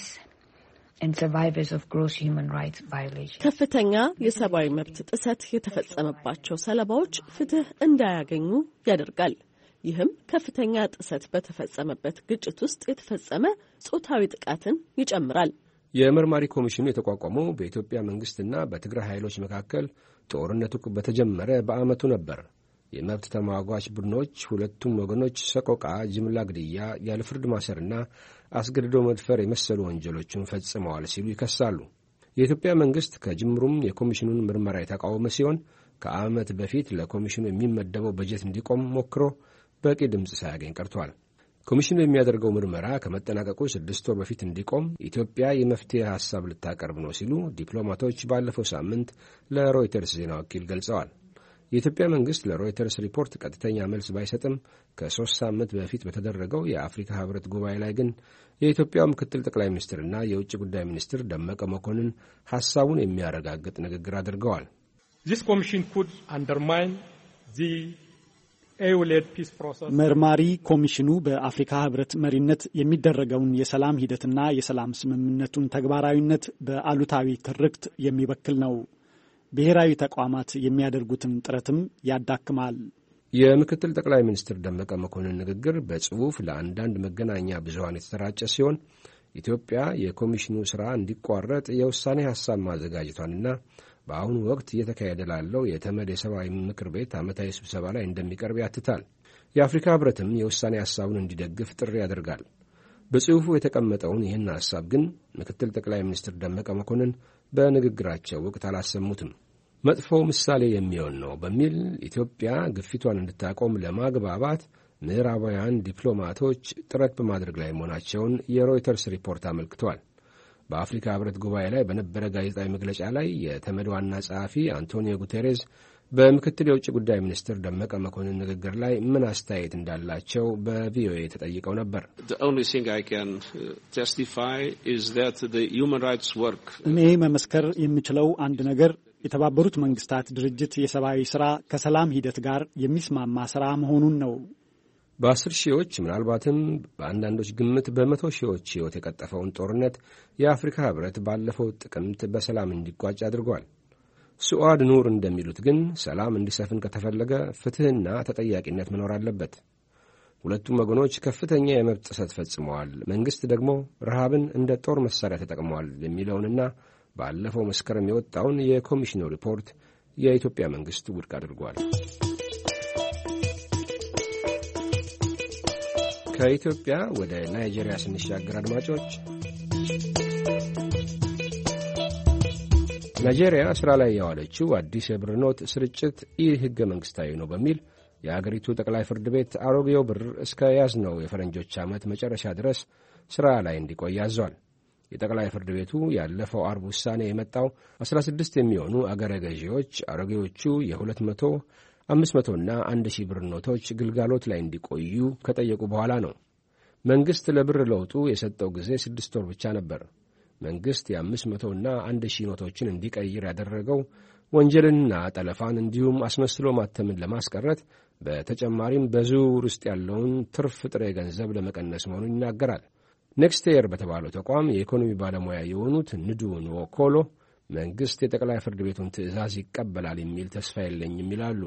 and survivors of gross human rights violations.
ከፍተኛ የሰብአዊ መብት ጥሰት የተፈጸመባቸው ሰለባዎች ፍትህ እንዳያገኙ ያደርጋል። ይህም ከፍተኛ ጥሰት በተፈጸመበት ግጭት ውስጥ የተፈጸመ ጾታዊ ጥቃትን ይጨምራል።
የመርማሪ ኮሚሽኑ የተቋቋመው በኢትዮጵያ መንግስትና በትግራይ ኃይሎች መካከል ጦርነቱ በተጀመረ በዓመቱ ነበር። የመብት ተሟጋች ቡድኖች ሁለቱም ወገኖች ሰቆቃ፣ ጅምላ ግድያ፣ ያለ ፍርድ ማሰርና አስገድዶ መድፈር የመሰሉ ወንጀሎችን ፈጽመዋል ሲሉ ይከሳሉ። የኢትዮጵያ መንግስት ከጅምሩም የኮሚሽኑን ምርመራ የተቃወመ ሲሆን ከዓመት በፊት ለኮሚሽኑ የሚመደበው በጀት እንዲቆም ሞክሮ በቂ ድምፅ ሳያገኝ ቀርቷል። ኮሚሽኑ የሚያደርገው ምርመራ ከመጠናቀቁ ስድስት ወር በፊት እንዲቆም ኢትዮጵያ የመፍትሄ ሐሳብ ልታቀርብ ነው ሲሉ ዲፕሎማቶች ባለፈው ሳምንት ለሮይተርስ ዜና ወኪል ገልጸዋል። የኢትዮጵያ መንግስት ለሮይተርስ ሪፖርት ቀጥተኛ መልስ ባይሰጥም ከሦስት ሳምንት በፊት በተደረገው የአፍሪካ ህብረት ጉባኤ ላይ ግን የኢትዮጵያው ምክትል ጠቅላይ ሚኒስትርና የውጭ ጉዳይ ሚኒስትር ደመቀ መኮንን ሐሳቡን የሚያረጋግጥ ንግግር አድርገዋል።
This commission could undermine the
መርማሪ ኮሚሽኑ በአፍሪካ ህብረት መሪነት የሚደረገውን የሰላም ሂደትና የሰላም ስምምነቱን ተግባራዊነት በአሉታዊ ትርክት የሚበክል ነው። ብሔራዊ ተቋማት የሚያደርጉትን ጥረትም ያዳክማል።
የምክትል ጠቅላይ ሚኒስትር ደመቀ መኮንን ንግግር በጽሑፍ ለአንዳንድ መገናኛ ብዙሃን የተሰራጨ ሲሆን ኢትዮጵያ የኮሚሽኑ ሥራ እንዲቋረጥ የውሳኔ ሐሳብ ማዘጋጀቷንና በአሁኑ ወቅት እየተካሄደ ላለው የተመድ የሰብአዊ ምክር ቤት ዓመታዊ ስብሰባ ላይ እንደሚቀርብ ያትታል። የአፍሪካ ሕብረትም የውሳኔ ሐሳቡን እንዲደግፍ ጥሪ ያደርጋል። በጽሑፉ የተቀመጠውን ይህን ሐሳብ ግን ምክትል ጠቅላይ ሚኒስትር ደመቀ መኮንን በንግግራቸው ወቅት አላሰሙትም። መጥፎ ምሳሌ የሚሆን ነው በሚል ኢትዮጵያ ግፊቷን እንድታቆም ለማግባባት ምዕራባውያን ዲፕሎማቶች ጥረት በማድረግ ላይ መሆናቸውን የሮይተርስ ሪፖርት አመልክቷል። በአፍሪካ ሕብረት ጉባኤ ላይ በነበረ ጋዜጣዊ መግለጫ ላይ የተመድ ዋና ጸሐፊ አንቶኒዮ ጉቴሬዝ በምክትል የውጭ ጉዳይ ሚኒስትር ደመቀ መኮንን ንግግር ላይ ምን አስተያየት እንዳላቸው በቪኦኤ ተጠይቀው ነበር።
እኔ መመስከር የምችለው አንድ ነገር የተባበሩት መንግስታት ድርጅት የሰብአዊ ሥራ ከሰላም ሂደት ጋር የሚስማማ ሥራ መሆኑን ነው።
በአስር ሺዎች ምናልባትም በአንዳንዶች ግምት በመቶ ሺዎች ሕይወት የቀጠፈውን ጦርነት የአፍሪካ ሕብረት ባለፈው ጥቅምት በሰላም እንዲቋጭ አድርጓል። ሱዓድ ኑር እንደሚሉት ግን ሰላም እንዲሰፍን ከተፈለገ ፍትሕና ተጠያቂነት መኖር አለበት። ሁለቱም ወገኖች ከፍተኛ የመብት ጥሰት ፈጽመዋል፣ መንግሥት ደግሞ ረሃብን እንደ ጦር መሣሪያ ተጠቅመዋል የሚለውንና ባለፈው መስከረም የወጣውን የኮሚሽኑ ሪፖርት የኢትዮጵያ መንግሥት ውድቅ አድርጓል። ከኢትዮጵያ ወደ ናይጄሪያ ስንሻገር አድማጮች፣ ናይጄሪያ ሥራ ላይ ያዋለችው አዲስ የብር ኖት ስርጭት ኢ ሕገ መንግሥታዊ ነው በሚል የአገሪቱ ጠቅላይ ፍርድ ቤት አሮጌው ብር እስከ ያዝነው የፈረንጆች ዓመት መጨረሻ ድረስ ሥራ ላይ እንዲቆይ አዟል። የጠቅላይ ፍርድ ቤቱ ያለፈው አርብ ውሳኔ የመጣው አስራ ስድስት የሚሆኑ አገረ ገዢዎች አሮጌዎቹ የሁለት መቶ አምስት መቶና አንድ ሺህ ብር ኖቶች ግልጋሎት ላይ እንዲቆዩ ከጠየቁ በኋላ ነው። መንግሥት ለብር ለውጡ የሰጠው ጊዜ ስድስት ወር ብቻ ነበር። መንግሥት የአምስት መቶና አንድ ሺህ ኖቶችን እንዲቀይር ያደረገው ወንጀልንና ጠለፋን እንዲሁም አስመስሎ ማተምን ለማስቀረት በተጨማሪም በዝውውር ውስጥ ያለውን ትርፍ ጥሬ ገንዘብ ለመቀነስ መሆኑን ይናገራል። ኔክስቴር በተባለው ተቋም የኢኮኖሚ ባለሙያ የሆኑት ንዱ ንዎኮሎ መንግሥት የጠቅላይ ፍርድ ቤቱን ትዕዛዝ ይቀበላል የሚል ተስፋ የለኝም ይላሉ።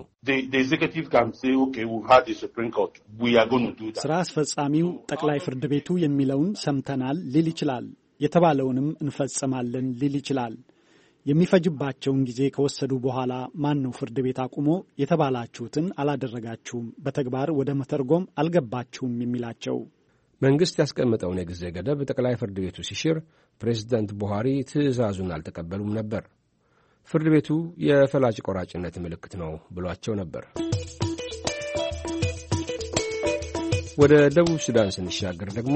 ሥራ አስፈጻሚው ጠቅላይ ፍርድ ቤቱ የሚለውን ሰምተናል ሊል ይችላል፣ የተባለውንም እንፈጽማለን ሊል ይችላል። የሚፈጅባቸውን ጊዜ ከወሰዱ በኋላ ማን ነው ፍርድ ቤት አቁሞ የተባላችሁትን አላደረጋችሁም፣ በተግባር ወደ መተርጎም አልገባችሁም የሚላቸው?
መንግሥት ያስቀመጠውን የጊዜ ገደብ ጠቅላይ ፍርድ ቤቱ ሲሽር ፕሬዝዳንት ቡሃሪ ትዕዛዙን አልተቀበሉም ነበር። ፍርድ ቤቱ የፈላጭ ቆራጭነት ምልክት ነው ብሏቸው ነበር። ወደ ደቡብ ሱዳን ስንሻገር ደግሞ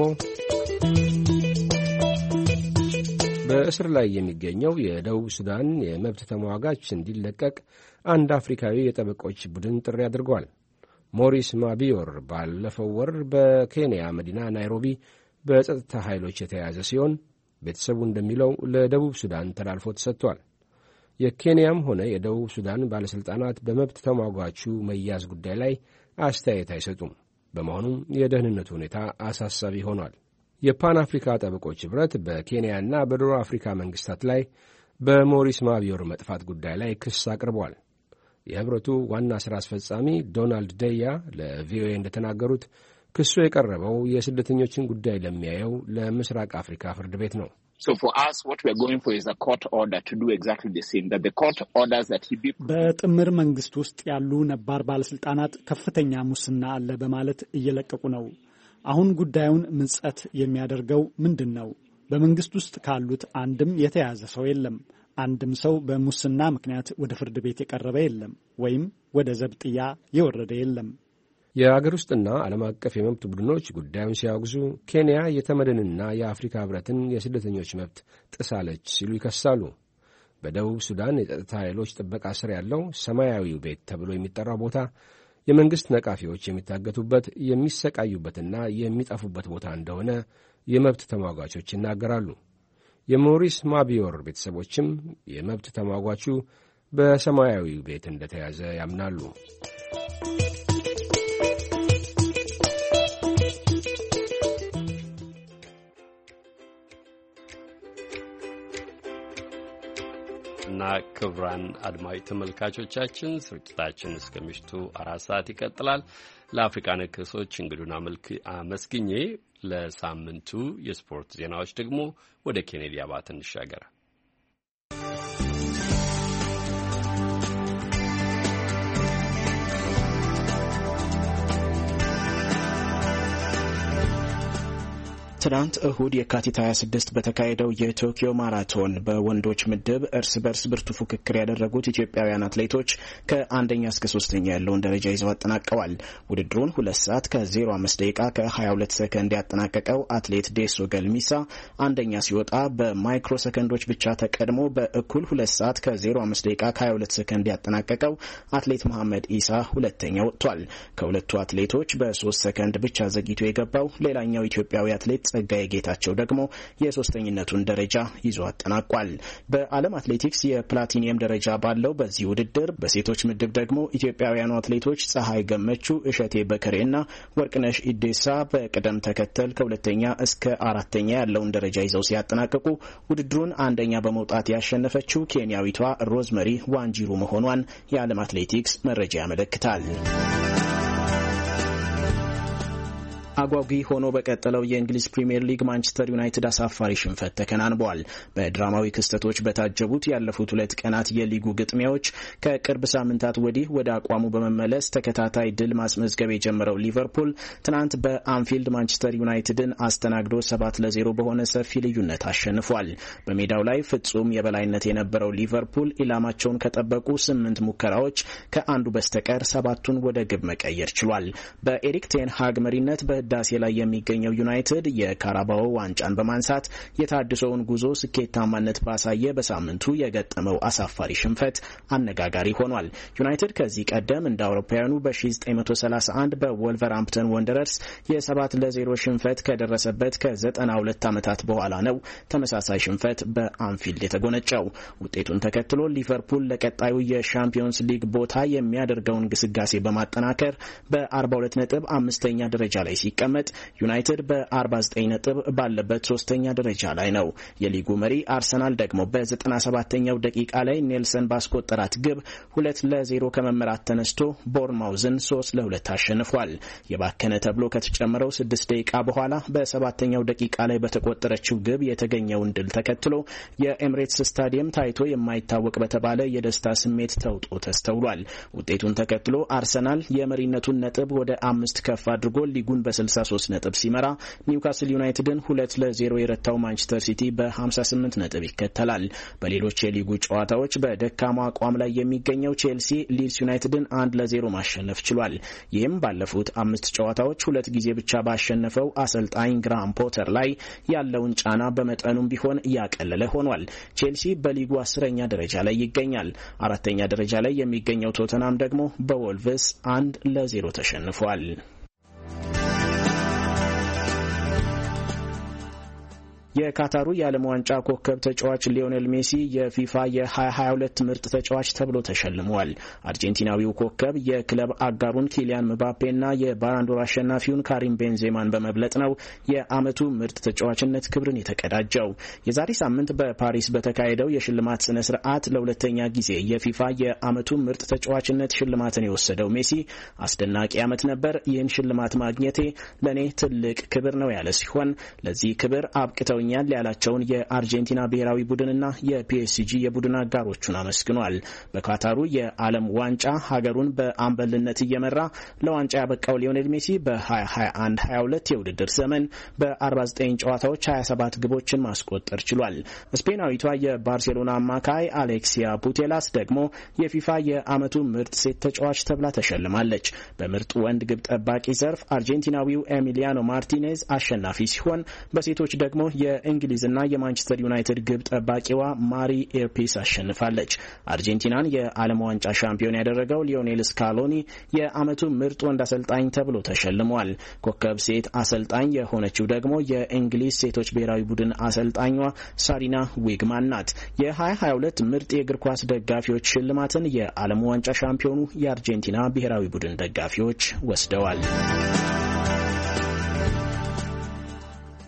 በእስር ላይ የሚገኘው የደቡብ ሱዳን የመብት ተሟጋች እንዲለቀቅ አንድ አፍሪካዊ የጠበቆች ቡድን ጥሪ አድርጓል። ሞሪስ ማቢዮር ባለፈው ወር በኬንያ መዲና ናይሮቢ በጸጥታ ኃይሎች የተያዘ ሲሆን ቤተሰቡ እንደሚለው ለደቡብ ሱዳን ተላልፎ ተሰጥቷል። የኬንያም ሆነ የደቡብ ሱዳን ባለሥልጣናት በመብት ተሟጋቹ መያዝ ጉዳይ ላይ አስተያየት አይሰጡም። በመሆኑም የደህንነቱ ሁኔታ አሳሳቢ ሆኗል። የፓን አፍሪካ ጠበቆች ኅብረት በኬንያና በደቡብ አፍሪካ መንግሥታት ላይ በሞሪስ ማቢዮር መጥፋት ጉዳይ ላይ ክስ አቅርቧል። የኅብረቱ ዋና ሥራ አስፈጻሚ ዶናልድ ደያ ለቪኦኤ እንደተናገሩት ክሱ የቀረበው የስደተኞችን ጉዳይ ለሚያየው ለምስራቅ አፍሪካ ፍርድ ቤት ነው።
በጥምር መንግሥት ውስጥ ያሉ ነባር ባለሥልጣናት ከፍተኛ ሙስና አለ በማለት እየለቀቁ ነው። አሁን ጉዳዩን ምንጸት የሚያደርገው ምንድን ነው? በመንግሥት ውስጥ ካሉት አንድም የተያዘ ሰው የለም። አንድም ሰው በሙስና ምክንያት ወደ ፍርድ ቤት የቀረበ የለም፣ ወይም ወደ ዘብጥያ የወረደ የለም።
የአገር ውስጥና ዓለም አቀፍ የመብት ቡድኖች ጉዳዩን ሲያወግዙ ኬንያ የተመድንና የአፍሪካ ኅብረትን የስደተኞች መብት ጥሳለች ሲሉ ይከሳሉ። በደቡብ ሱዳን የጸጥታ ኃይሎች ጥበቃ ስር ያለው ሰማያዊው ቤት ተብሎ የሚጠራው ቦታ የመንግሥት ነቃፊዎች የሚታገቱበት፣ የሚሰቃዩበትና የሚጠፉበት ቦታ እንደሆነ የመብት ተሟጓቾች ይናገራሉ። የሞሪስ ማቢዮር ቤተሰቦችም የመብት ተሟጓቹ በሰማያዊው ቤት እንደተያዘ ያምናሉ።
እና ክቡራን አድማጭ ተመልካቾቻችን ስርጭታችን እስከ ምሽቱ አራት ሰዓት ይቀጥላል። ለአፍሪካ ነክ ርዕሶች እንግዱን አመስግኜ ለሳምንቱ የስፖርት ዜናዎች ደግሞ ወደ ኬኔዲ አባተ እንሻገር።
ትናንት እሁድ የካቲት ሃያ ስድስት በተካሄደው የቶኪዮ ማራቶን በወንዶች ምድብ እርስ በርስ ብርቱ ፉክክር ያደረጉት ኢትዮጵያውያን አትሌቶች ከአንደኛ እስከ ሶስተኛ ያለውን ደረጃ ይዘው አጠናቀዋል። ውድድሩን ሁለት ሰዓት ከዜሮ አምስት ደቂቃ ከሀያ ሁለት ሰከንድ ያጠናቀቀው አትሌት ዴሶ ገልሚሳ አንደኛ ሲወጣ በማይክሮ ሰከንዶች ብቻ ተቀድሞ በእኩል ሁለት ሰዓት ከዜሮ አምስት ደቂቃ ከሀያ ሁለት ሰከንድ ያጠናቀቀው አትሌት መሐመድ ኢሳ ሁለተኛ ወጥቷል። ከሁለቱ አትሌቶች በሶስት ሰከንድ ብቻ ዘግይቶ የገባው ሌላኛው ኢትዮጵያዊ አትሌት ጸጋዬ ጌታቸው ደግሞ የሶስተኝነቱን ደረጃ ይዞ አጠናቋል። በዓለም አትሌቲክስ የፕላቲኒየም ደረጃ ባለው በዚህ ውድድር በሴቶች ምድብ ደግሞ ኢትዮጵያውያኑ አትሌቶች ፀሐይ ገመቹ፣ እሸቴ በከሬና ወርቅነሽ ኢዴሳ በቅደም ተከተል ከሁለተኛ እስከ አራተኛ ያለውን ደረጃ ይዘው ሲያጠናቅቁ ውድድሩን አንደኛ በመውጣት ያሸነፈችው ኬንያዊቷ ሮዝመሪ ዋንጂሩ መሆኗን የዓለም አትሌቲክስ መረጃ ያመለክታል። አጓጊ ሆኖ በቀጠለው የእንግሊዝ ፕሪሚየር ሊግ ማንቸስተር ዩናይትድ አሳፋሪ ሽንፈት ተከናንበዋል። በድራማዊ ክስተቶች በታጀቡት ያለፉት ሁለት ቀናት የሊጉ ግጥሚያዎች ከቅርብ ሳምንታት ወዲህ ወደ አቋሙ በመመለስ ተከታታይ ድል ማስመዝገብ የጀመረው ሊቨርፑል ትናንት በአንፊልድ ማንቸስተር ዩናይትድን አስተናግዶ ሰባት ለዜሮ በሆነ ሰፊ ልዩነት አሸንፏል። በሜዳው ላይ ፍጹም የበላይነት የነበረው ሊቨርፑል ኢላማቸውን ከጠበቁ ስምንት ሙከራዎች ከአንዱ በስተቀር ሰባቱን ወደ ግብ መቀየር ችሏል። በኤሪክ ቴን ሃግ መሪነት ዳሴ ላይ የሚገኘው ዩናይትድ የካራባኦ ዋንጫን በማንሳት የታድሶውን ጉዞ ስኬታማነት ባሳየ በሳምንቱ የገጠመው አሳፋሪ ሽንፈት አነጋጋሪ ሆኗል። ዩናይትድ ከዚህ ቀደም እንደ አውሮፓውያኑ በ1931 በወልቨርሃምፕተን ወንደረርስ የሰባት ለዜሮ ሽንፈት ከደረሰበት ከዘጠና ሁለት ዓመታት በኋላ ነው ተመሳሳይ ሽንፈት በአንፊልድ የተጎነጨው። ውጤቱን ተከትሎ ሊቨርፑል ለቀጣዩ የሻምፒዮንስ ሊግ ቦታ የሚያደርገውን ግስጋሴ በማጠናከር በአርባ ሁለት ነጥብ አምስተኛ ደረጃ ላይ ሲቀመጥ ዩናይትድ በአርባ ዘጠኝ ነጥብ ባለበት ሶስተኛ ደረጃ ላይ ነው። የሊጉ መሪ አርሰናል ደግሞ በዘጠና ሰባተኛው ደቂቃ ላይ ኔልሰን ባስቆጠራት ግብ ሁለት ለዜሮ ከመመራት ተነስቶ ቦርንማውዝን ሶስት ለሁለት አሸንፏል። የባከነ ተብሎ ከተጨመረው ስድስት ደቂቃ በኋላ በሰባተኛው ደቂቃ ላይ በተቆጠረችው ግብ የተገኘውን ድል ተከትሎ የኤምሬትስ ስታዲየም ታይቶ የማይታወቅ በተባለ የደስታ ስሜት ተውጦ ተስተውሏል። ውጤቱን ተከትሎ አርሰናል የመሪነቱን ነጥብ ወደ አምስት ከፍ አድርጎ ሊጉን በስልሳ ሶስት ነጥብ ሲመራ ኒውካስል ዩናይትድን ሁለት ለዜሮ የረታው ማንቸስተር ሲቲ በሀምሳ ስምንት ነጥብ ይከተላል። በሌሎች የሊጉ ጨዋታዎች በደካማ አቋም ላይ የሚገኘው ቼልሲ ሊድስ ዩናይትድን አንድ ለዜሮ ማሸነፍ ችሏል። ይህም ባለፉት አምስት ጨዋታዎች ሁለት ጊዜ ብቻ ባሸነፈው አሰልጣኝ ግራም ፖተር ላይ ያለውን ጫና በመጠኑም ቢሆን ያቀለለ ሆኗል። ቼልሲ በሊጉ አስረኛ ደረጃ ላይ ይገኛል። አራተኛ ደረጃ ላይ የሚገኘው ቶተናም ደግሞ በወልቭስ አንድ ለዜሮ ተሸንፏል። የካታሩ የዓለም ዋንጫ ኮከብ ተጫዋች ሊዮኔል ሜሲ የፊፋ የ2022 ምርጥ ተጫዋች ተብሎ ተሸልሟል። አርጀንቲናዊው ኮከብ የክለብ አጋሩን ኪሊያን ምባፔና የባላንዶር አሸናፊውን ካሪም ቤንዜማን በመብለጥ ነው የዓመቱ ምርጥ ተጫዋችነት ክብርን የተቀዳጀው። የዛሬ ሳምንት በፓሪስ በተካሄደው የሽልማት ስነ ስርዓት ለሁለተኛ ጊዜ የፊፋ የዓመቱ ምርጥ ተጫዋችነት ሽልማትን የወሰደው ሜሲ አስደናቂ ዓመት ነበር፣ ይህን ሽልማት ማግኘቴ ለኔ ትልቅ ክብር ነው ያለ ሲሆን ለዚህ ክብር አብቅተው ኛል ያላቸውን የአርጀንቲና ብሔራዊ ቡድንና የፒኤስጂ የቡድን አጋሮቹን አመስግኗል። በካታሩ የዓለም ዋንጫ ሀገሩን በአምበልነት እየመራ ለዋንጫ ያበቃው ሊዮኔል ሜሲ በ2021 ሀያ ሁለት የውድድር ዘመን በ49 ጨዋታዎች ሀያ ሰባት ግቦችን ማስቆጠር ችሏል። ስፔናዊቷ የባርሴሎና አማካይ አሌክሲያ ፑቴላስ ደግሞ የፊፋ የዓመቱ ምርጥ ሴት ተጫዋች ተብላ ተሸልማለች። በምርጥ ወንድ ግብ ጠባቂ ዘርፍ አርጀንቲናዊው ኤሚሊያኖ ማርቲኔዝ አሸናፊ ሲሆን በሴቶች ደግሞ የእንግሊዝና የማንቸስተር ዩናይትድ ግብ ጠባቂዋ ማሪ ኤርፒስ አሸንፋለች። አርጀንቲናን የዓለም ዋንጫ ሻምፒዮን ያደረገው ሊዮኔል ስካሎኒ የዓመቱ ምርጥ ወንድ አሰልጣኝ ተብሎ ተሸልሟል። ኮከብ ሴት አሰልጣኝ የሆነችው ደግሞ የእንግሊዝ ሴቶች ብሔራዊ ቡድን አሰልጣኟ ሳሪና ዊግማን ናት። የ2022 ምርጥ የእግር ኳስ ደጋፊዎች ሽልማትን የዓለም ዋንጫ ሻምፒዮኑ የአርጀንቲና ብሔራዊ ቡድን ደጋፊዎች ወስደዋል።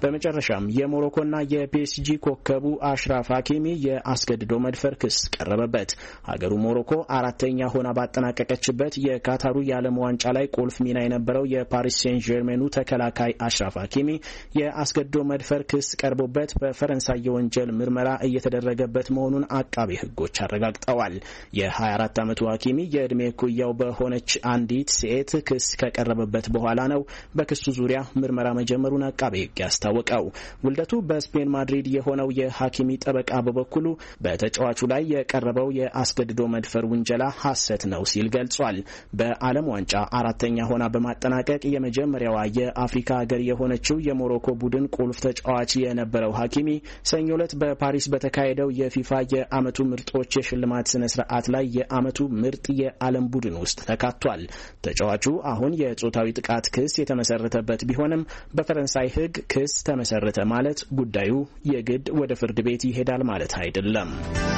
በመጨረሻም የሞሮኮና የፒኤስጂ ኮከቡ አሽራፍ ሀኪሚ የአስገድዶ መድፈር ክስ ቀረበበት። ሀገሩ ሞሮኮ አራተኛ ሆና ባጠናቀቀችበት የካታሩ የዓለም ዋንጫ ላይ ቁልፍ ሚና የነበረው የፓሪስ ሴን ጀርሜኑ ተከላካይ አሽራፍ ሀኪሚ የአስገድዶ መድፈር ክስ ቀርቦበት በፈረንሳይ የወንጀል ምርመራ እየተደረገበት መሆኑን አቃቤ ሕጎች አረጋግጠዋል። የ24 ዓመቱ ሀኪሚ የዕድሜ ኩያው በሆነች አንዲት ሴት ክስ ከቀረበበት በኋላ ነው በክሱ ዙሪያ ምርመራ መጀመሩን አቃቤ ሕግ ያስታወቀው። ውልደቱ በስፔን ማድሪድ የሆነው የሀኪሚ ጠበቃ በበኩሉ በተጫዋቹ ላይ የቀረበው የአስገድዶ መድፈር ውንጀላ ሐሰት ነው ሲል ገልጿል። በዓለም ዋንጫ አራተኛ ሆና በማጠናቀቅ የመጀመሪያዋ የአፍሪካ ሀገር የሆነችው የሞሮኮ ቡድን ቁልፍ ተጫዋች የነበረው ሀኪሚ ሰኞ ዕለት በፓሪስ በተካሄደው የፊፋ የዓመቱ ምርጦች የሽልማት ስነ ስርዓት ላይ የዓመቱ ምርጥ የዓለም ቡድን ውስጥ ተካቷል። ተጫዋቹ አሁን የጾታዊ ጥቃት ክስ የተመሰረተበት ቢሆንም በፈረንሳይ ሕግ ክስ ተመሰረተ ማለት ጉዳዩ የግድ ወደ ፍርድ ቤት ይሄዳል ማለት አይደለም።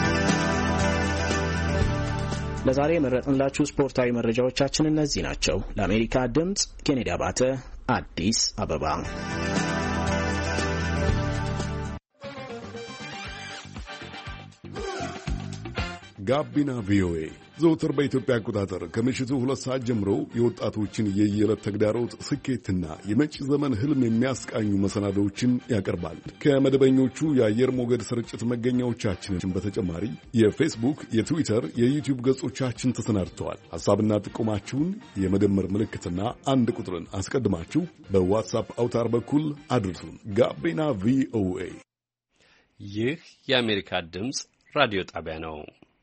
ለዛሬ የመረጥንላችሁ ስፖርታዊ መረጃዎቻችን እነዚህ ናቸው። ለአሜሪካ ድምጽ ኬኔዲ አባተ፣ አዲስ አበባ።
ጋቢና ቪኦኤ ዘውትር በኢትዮጵያ አቆጣጠር ከምሽቱ ሁለት ሰዓት ጀምሮ የወጣቶችን የየዕለት ተግዳሮት ስኬትና የመጪ ዘመን ህልም የሚያስቃኙ መሰናዶዎችን ያቀርባል። ከመደበኞቹ የአየር ሞገድ ስርጭት መገኛዎቻችን በተጨማሪ የፌስቡክ፣ የትዊተር፣ የዩቲዩብ ገጾቻችን ተሰናድተዋል። ሐሳብና ጥቆማችሁን የመደመር ምልክትና አንድ ቁጥርን አስቀድማችሁ በዋትሳፕ አውታር በኩል አድርሱን። ጋቢና ቪኦኤ
ይህ የአሜሪካ ድምፅ ራዲዮ ጣቢያ ነው።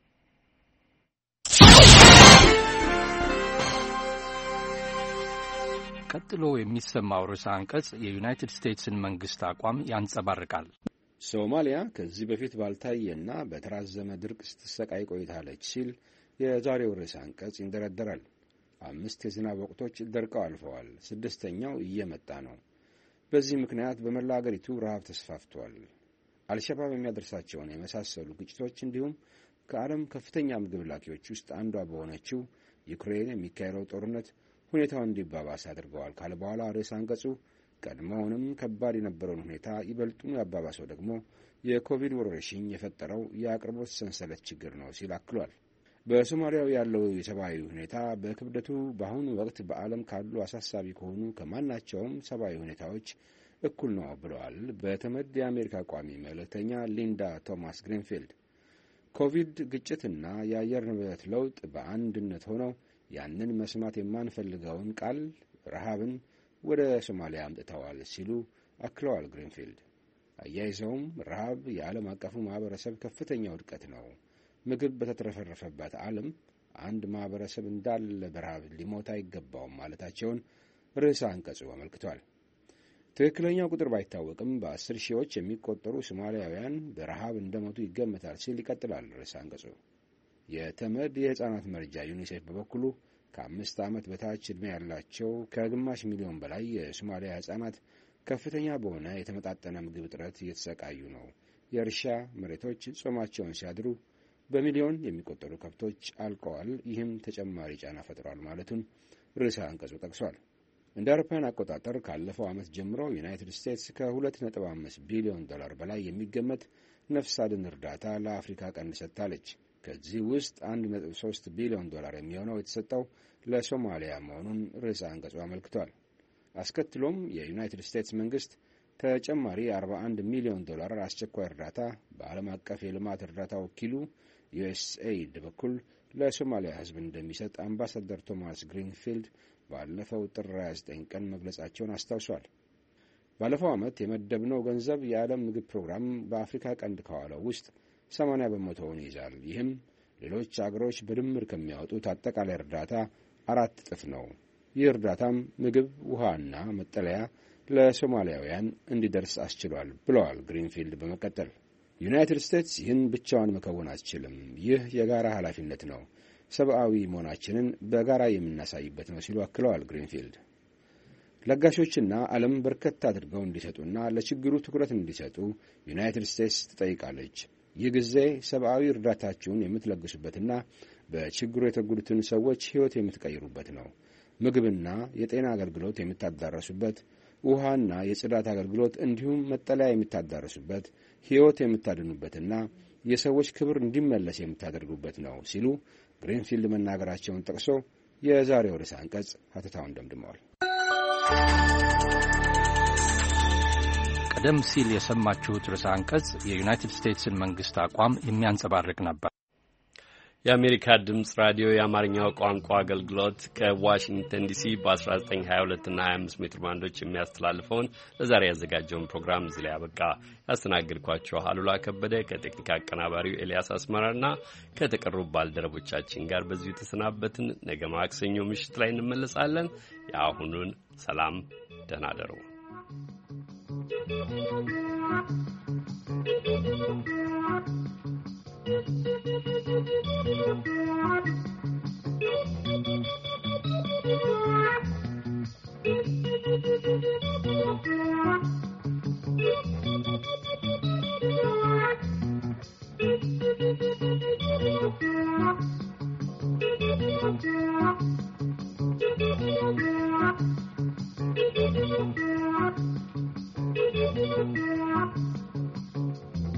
ቀጥሎ የሚሰማው ርዕሰ አንቀጽ የዩናይትድ ስቴትስን መንግስት አቋም ያንጸባርቃል።
ሶማሊያ ከዚህ በፊት ባልታየና በተራዘመ ድርቅ ስትሰቃይ ቆይታለች ሲል የዛሬው ርዕሰ አንቀጽ ይንደረደራል። አምስት የዝናብ ወቅቶች ደርቀው አልፈዋል። ስድስተኛው እየመጣ ነው። በዚህ ምክንያት በመላ አገሪቱ ረሃብ ተስፋፍቷል። አልሸባብ የሚያደርሳቸውን የመሳሰሉ ግጭቶች እንዲሁም ከዓለም ከፍተኛ ምግብ ላኪዎች ውስጥ አንዷ በሆነችው ዩክሬን የሚካሄደው ጦርነት ሁኔታውን እንዲባባስ አድርገዋል ካለ በኋላ ርዕሰ አንቀጹ ቀድሞውንም ከባድ የነበረውን ሁኔታ ይበልጡኑ ያባባሰው ደግሞ የኮቪድ ወረርሽኝ የፈጠረው የአቅርቦት ሰንሰለት ችግር ነው ሲል አክሏል። በሶማሊያው ያለው የሰብአዊ ሁኔታ በክብደቱ በአሁኑ ወቅት በዓለም ካሉ አሳሳቢ ከሆኑ ከማናቸውም ሰብአዊ ሁኔታዎች እኩል ነው ብለዋል በተመድ የአሜሪካ ቋሚ መልእክተኛ ሊንዳ ቶማስ ግሪንፊልድ። ኮቪድ፣ ግጭትና የአየር ንብረት ለውጥ በአንድነት ሆነው ያንን መስማት የማንፈልገውን ቃል ረሃብን ወደ ሶማሊያ አምጥተዋል ሲሉ አክለዋል ግሪንፊልድ። አያይዘውም ረሃብ የዓለም አቀፉ ማህበረሰብ ከፍተኛ ውድቀት ነው። ምግብ በተትረፈረፈበት ዓለም አንድ ማህበረሰብ እንዳለ በረሃብ ሊሞት አይገባውም ማለታቸውን ርዕሰ አንቀጹ አመልክቷል። ትክክለኛው ቁጥር ባይታወቅም በአስር ሺዎች የሚቆጠሩ ሶማሊያውያን በረሃብ እንደሞቱ ይገመታል ሲል ይቀጥላል ርዕሰ አንቀጹ። የተመድ የሕፃናት መርጃ ዩኒሴፍ በበኩሉ ከአምስት ዓመት በታች ዕድሜ ያላቸው ከግማሽ ሚሊዮን በላይ የሶማሊያ ሕፃናት ከፍተኛ በሆነ የተመጣጠነ ምግብ እጥረት እየተሰቃዩ ነው። የእርሻ መሬቶች ጾማቸውን ሲያድሩ በሚሊዮን የሚቆጠሩ ከብቶች አልቀዋል። ይህም ተጨማሪ ጫና ፈጥሯል ማለቱን ርዕሰ አንቀጹ ጠቅሷል። እንደ አውሮፓውያን አቆጣጠር ካለፈው ዓመት ጀምሮ ዩናይትድ ስቴትስ ከሁለት ነጥብ አምስት ቢሊዮን ዶላር በላይ የሚገመት ነፍስ አድን እርዳታ ለአፍሪካ ቀንድ ሰጥታለች። ከዚህ ውስጥ አንድ ነጥብ ሶስት ቢሊዮን ዶላር የሚሆነው የተሰጠው ለሶማሊያ መሆኑን ርዕሰ አንቀጹ አመልክቷል። አስከትሎም የዩናይትድ ስቴትስ መንግስት ተጨማሪ አርባ አንድ ሚሊዮን ዶላር አስቸኳይ እርዳታ በዓለም አቀፍ የልማት እርዳታ ወኪሉ ዩኤስኤይድ በኩል ለሶማሊያ ሕዝብ እንደሚሰጥ አምባሳደር ቶማስ ግሪንፊልድ ባለፈው ጥር ሃያ ዘጠኝ ቀን መግለጻቸውን አስታውሷል። ባለፈው ዓመት የመደብነው ገንዘብ የዓለም ምግብ ፕሮግራም በአፍሪካ ቀንድ ከዋለው ውስጥ ሰማንያ በመቶውን ይይዛል። ይህም ሌሎች አገሮች በድምር ከሚያወጡት አጠቃላይ እርዳታ አራት እጥፍ ነው። ይህ እርዳታም ምግብ፣ ውሃና መጠለያ ለሶማሊያውያን እንዲደርስ አስችሏል ብለዋል ግሪንፊልድ በመቀጠል። ዩናይትድ ስቴትስ ይህን ብቻዋን መከወን አትችልም። ይህ የጋራ ኃላፊነት ነው። ሰብአዊ መሆናችንን በጋራ የምናሳይበት ነው ሲሉ አክለዋል ግሪንፊልድ። ለጋሾችና ዓለም በርከት አድርገው እንዲሰጡና ለችግሩ ትኩረት እንዲሰጡ ዩናይትድ ስቴትስ ትጠይቃለች። ይህ ጊዜ ሰብአዊ እርዳታችሁን የምትለግሱበትና በችግሩ የተጎዱትን ሰዎች ሕይወት የምትቀይሩበት ነው። ምግብና የጤና አገልግሎት የምታዳረሱበት፣ ውሃና የጽዳት አገልግሎት እንዲሁም መጠለያ የምታዳረሱበት፣ ሕይወት የምታድኑበትና የሰዎች ክብር እንዲመለስ የምታደርጉበት ነው ሲሉ ግሪንፊልድ መናገራቸውን ጠቅሶ የዛሬው ርዕሰ አንቀጽ ሀተታውን ደምድመዋል።
ቀደም ሲል የሰማችሁት ርዕሰ አንቀጽ የዩናይትድ ስቴትስን መንግስት አቋም የሚያንጸባርቅ ነበር።
የአሜሪካ ድምፅ ራዲዮ የአማርኛው ቋንቋ አገልግሎት ከዋሽንግተን ዲሲ በ19፣ ሀያ ሁለት እና ሀያ አምስት ሜትር ባንዶች የሚያስተላልፈውን ለዛሬ ያዘጋጀውን ፕሮግራም እዚህ ላይ ያበቃ። ያስተናግድኳቸው አሉላ ከበደ ከቴክኒክ አቀናባሪው ኤልያስ አስመራና ከተቀሩ ባልደረቦቻችን ጋር በዚሁ ተሰናበትን። ነገ ማክሰኞ ምሽት ላይ እንመለሳለን። የአሁኑን ሰላም፣ ደህና ደሩ።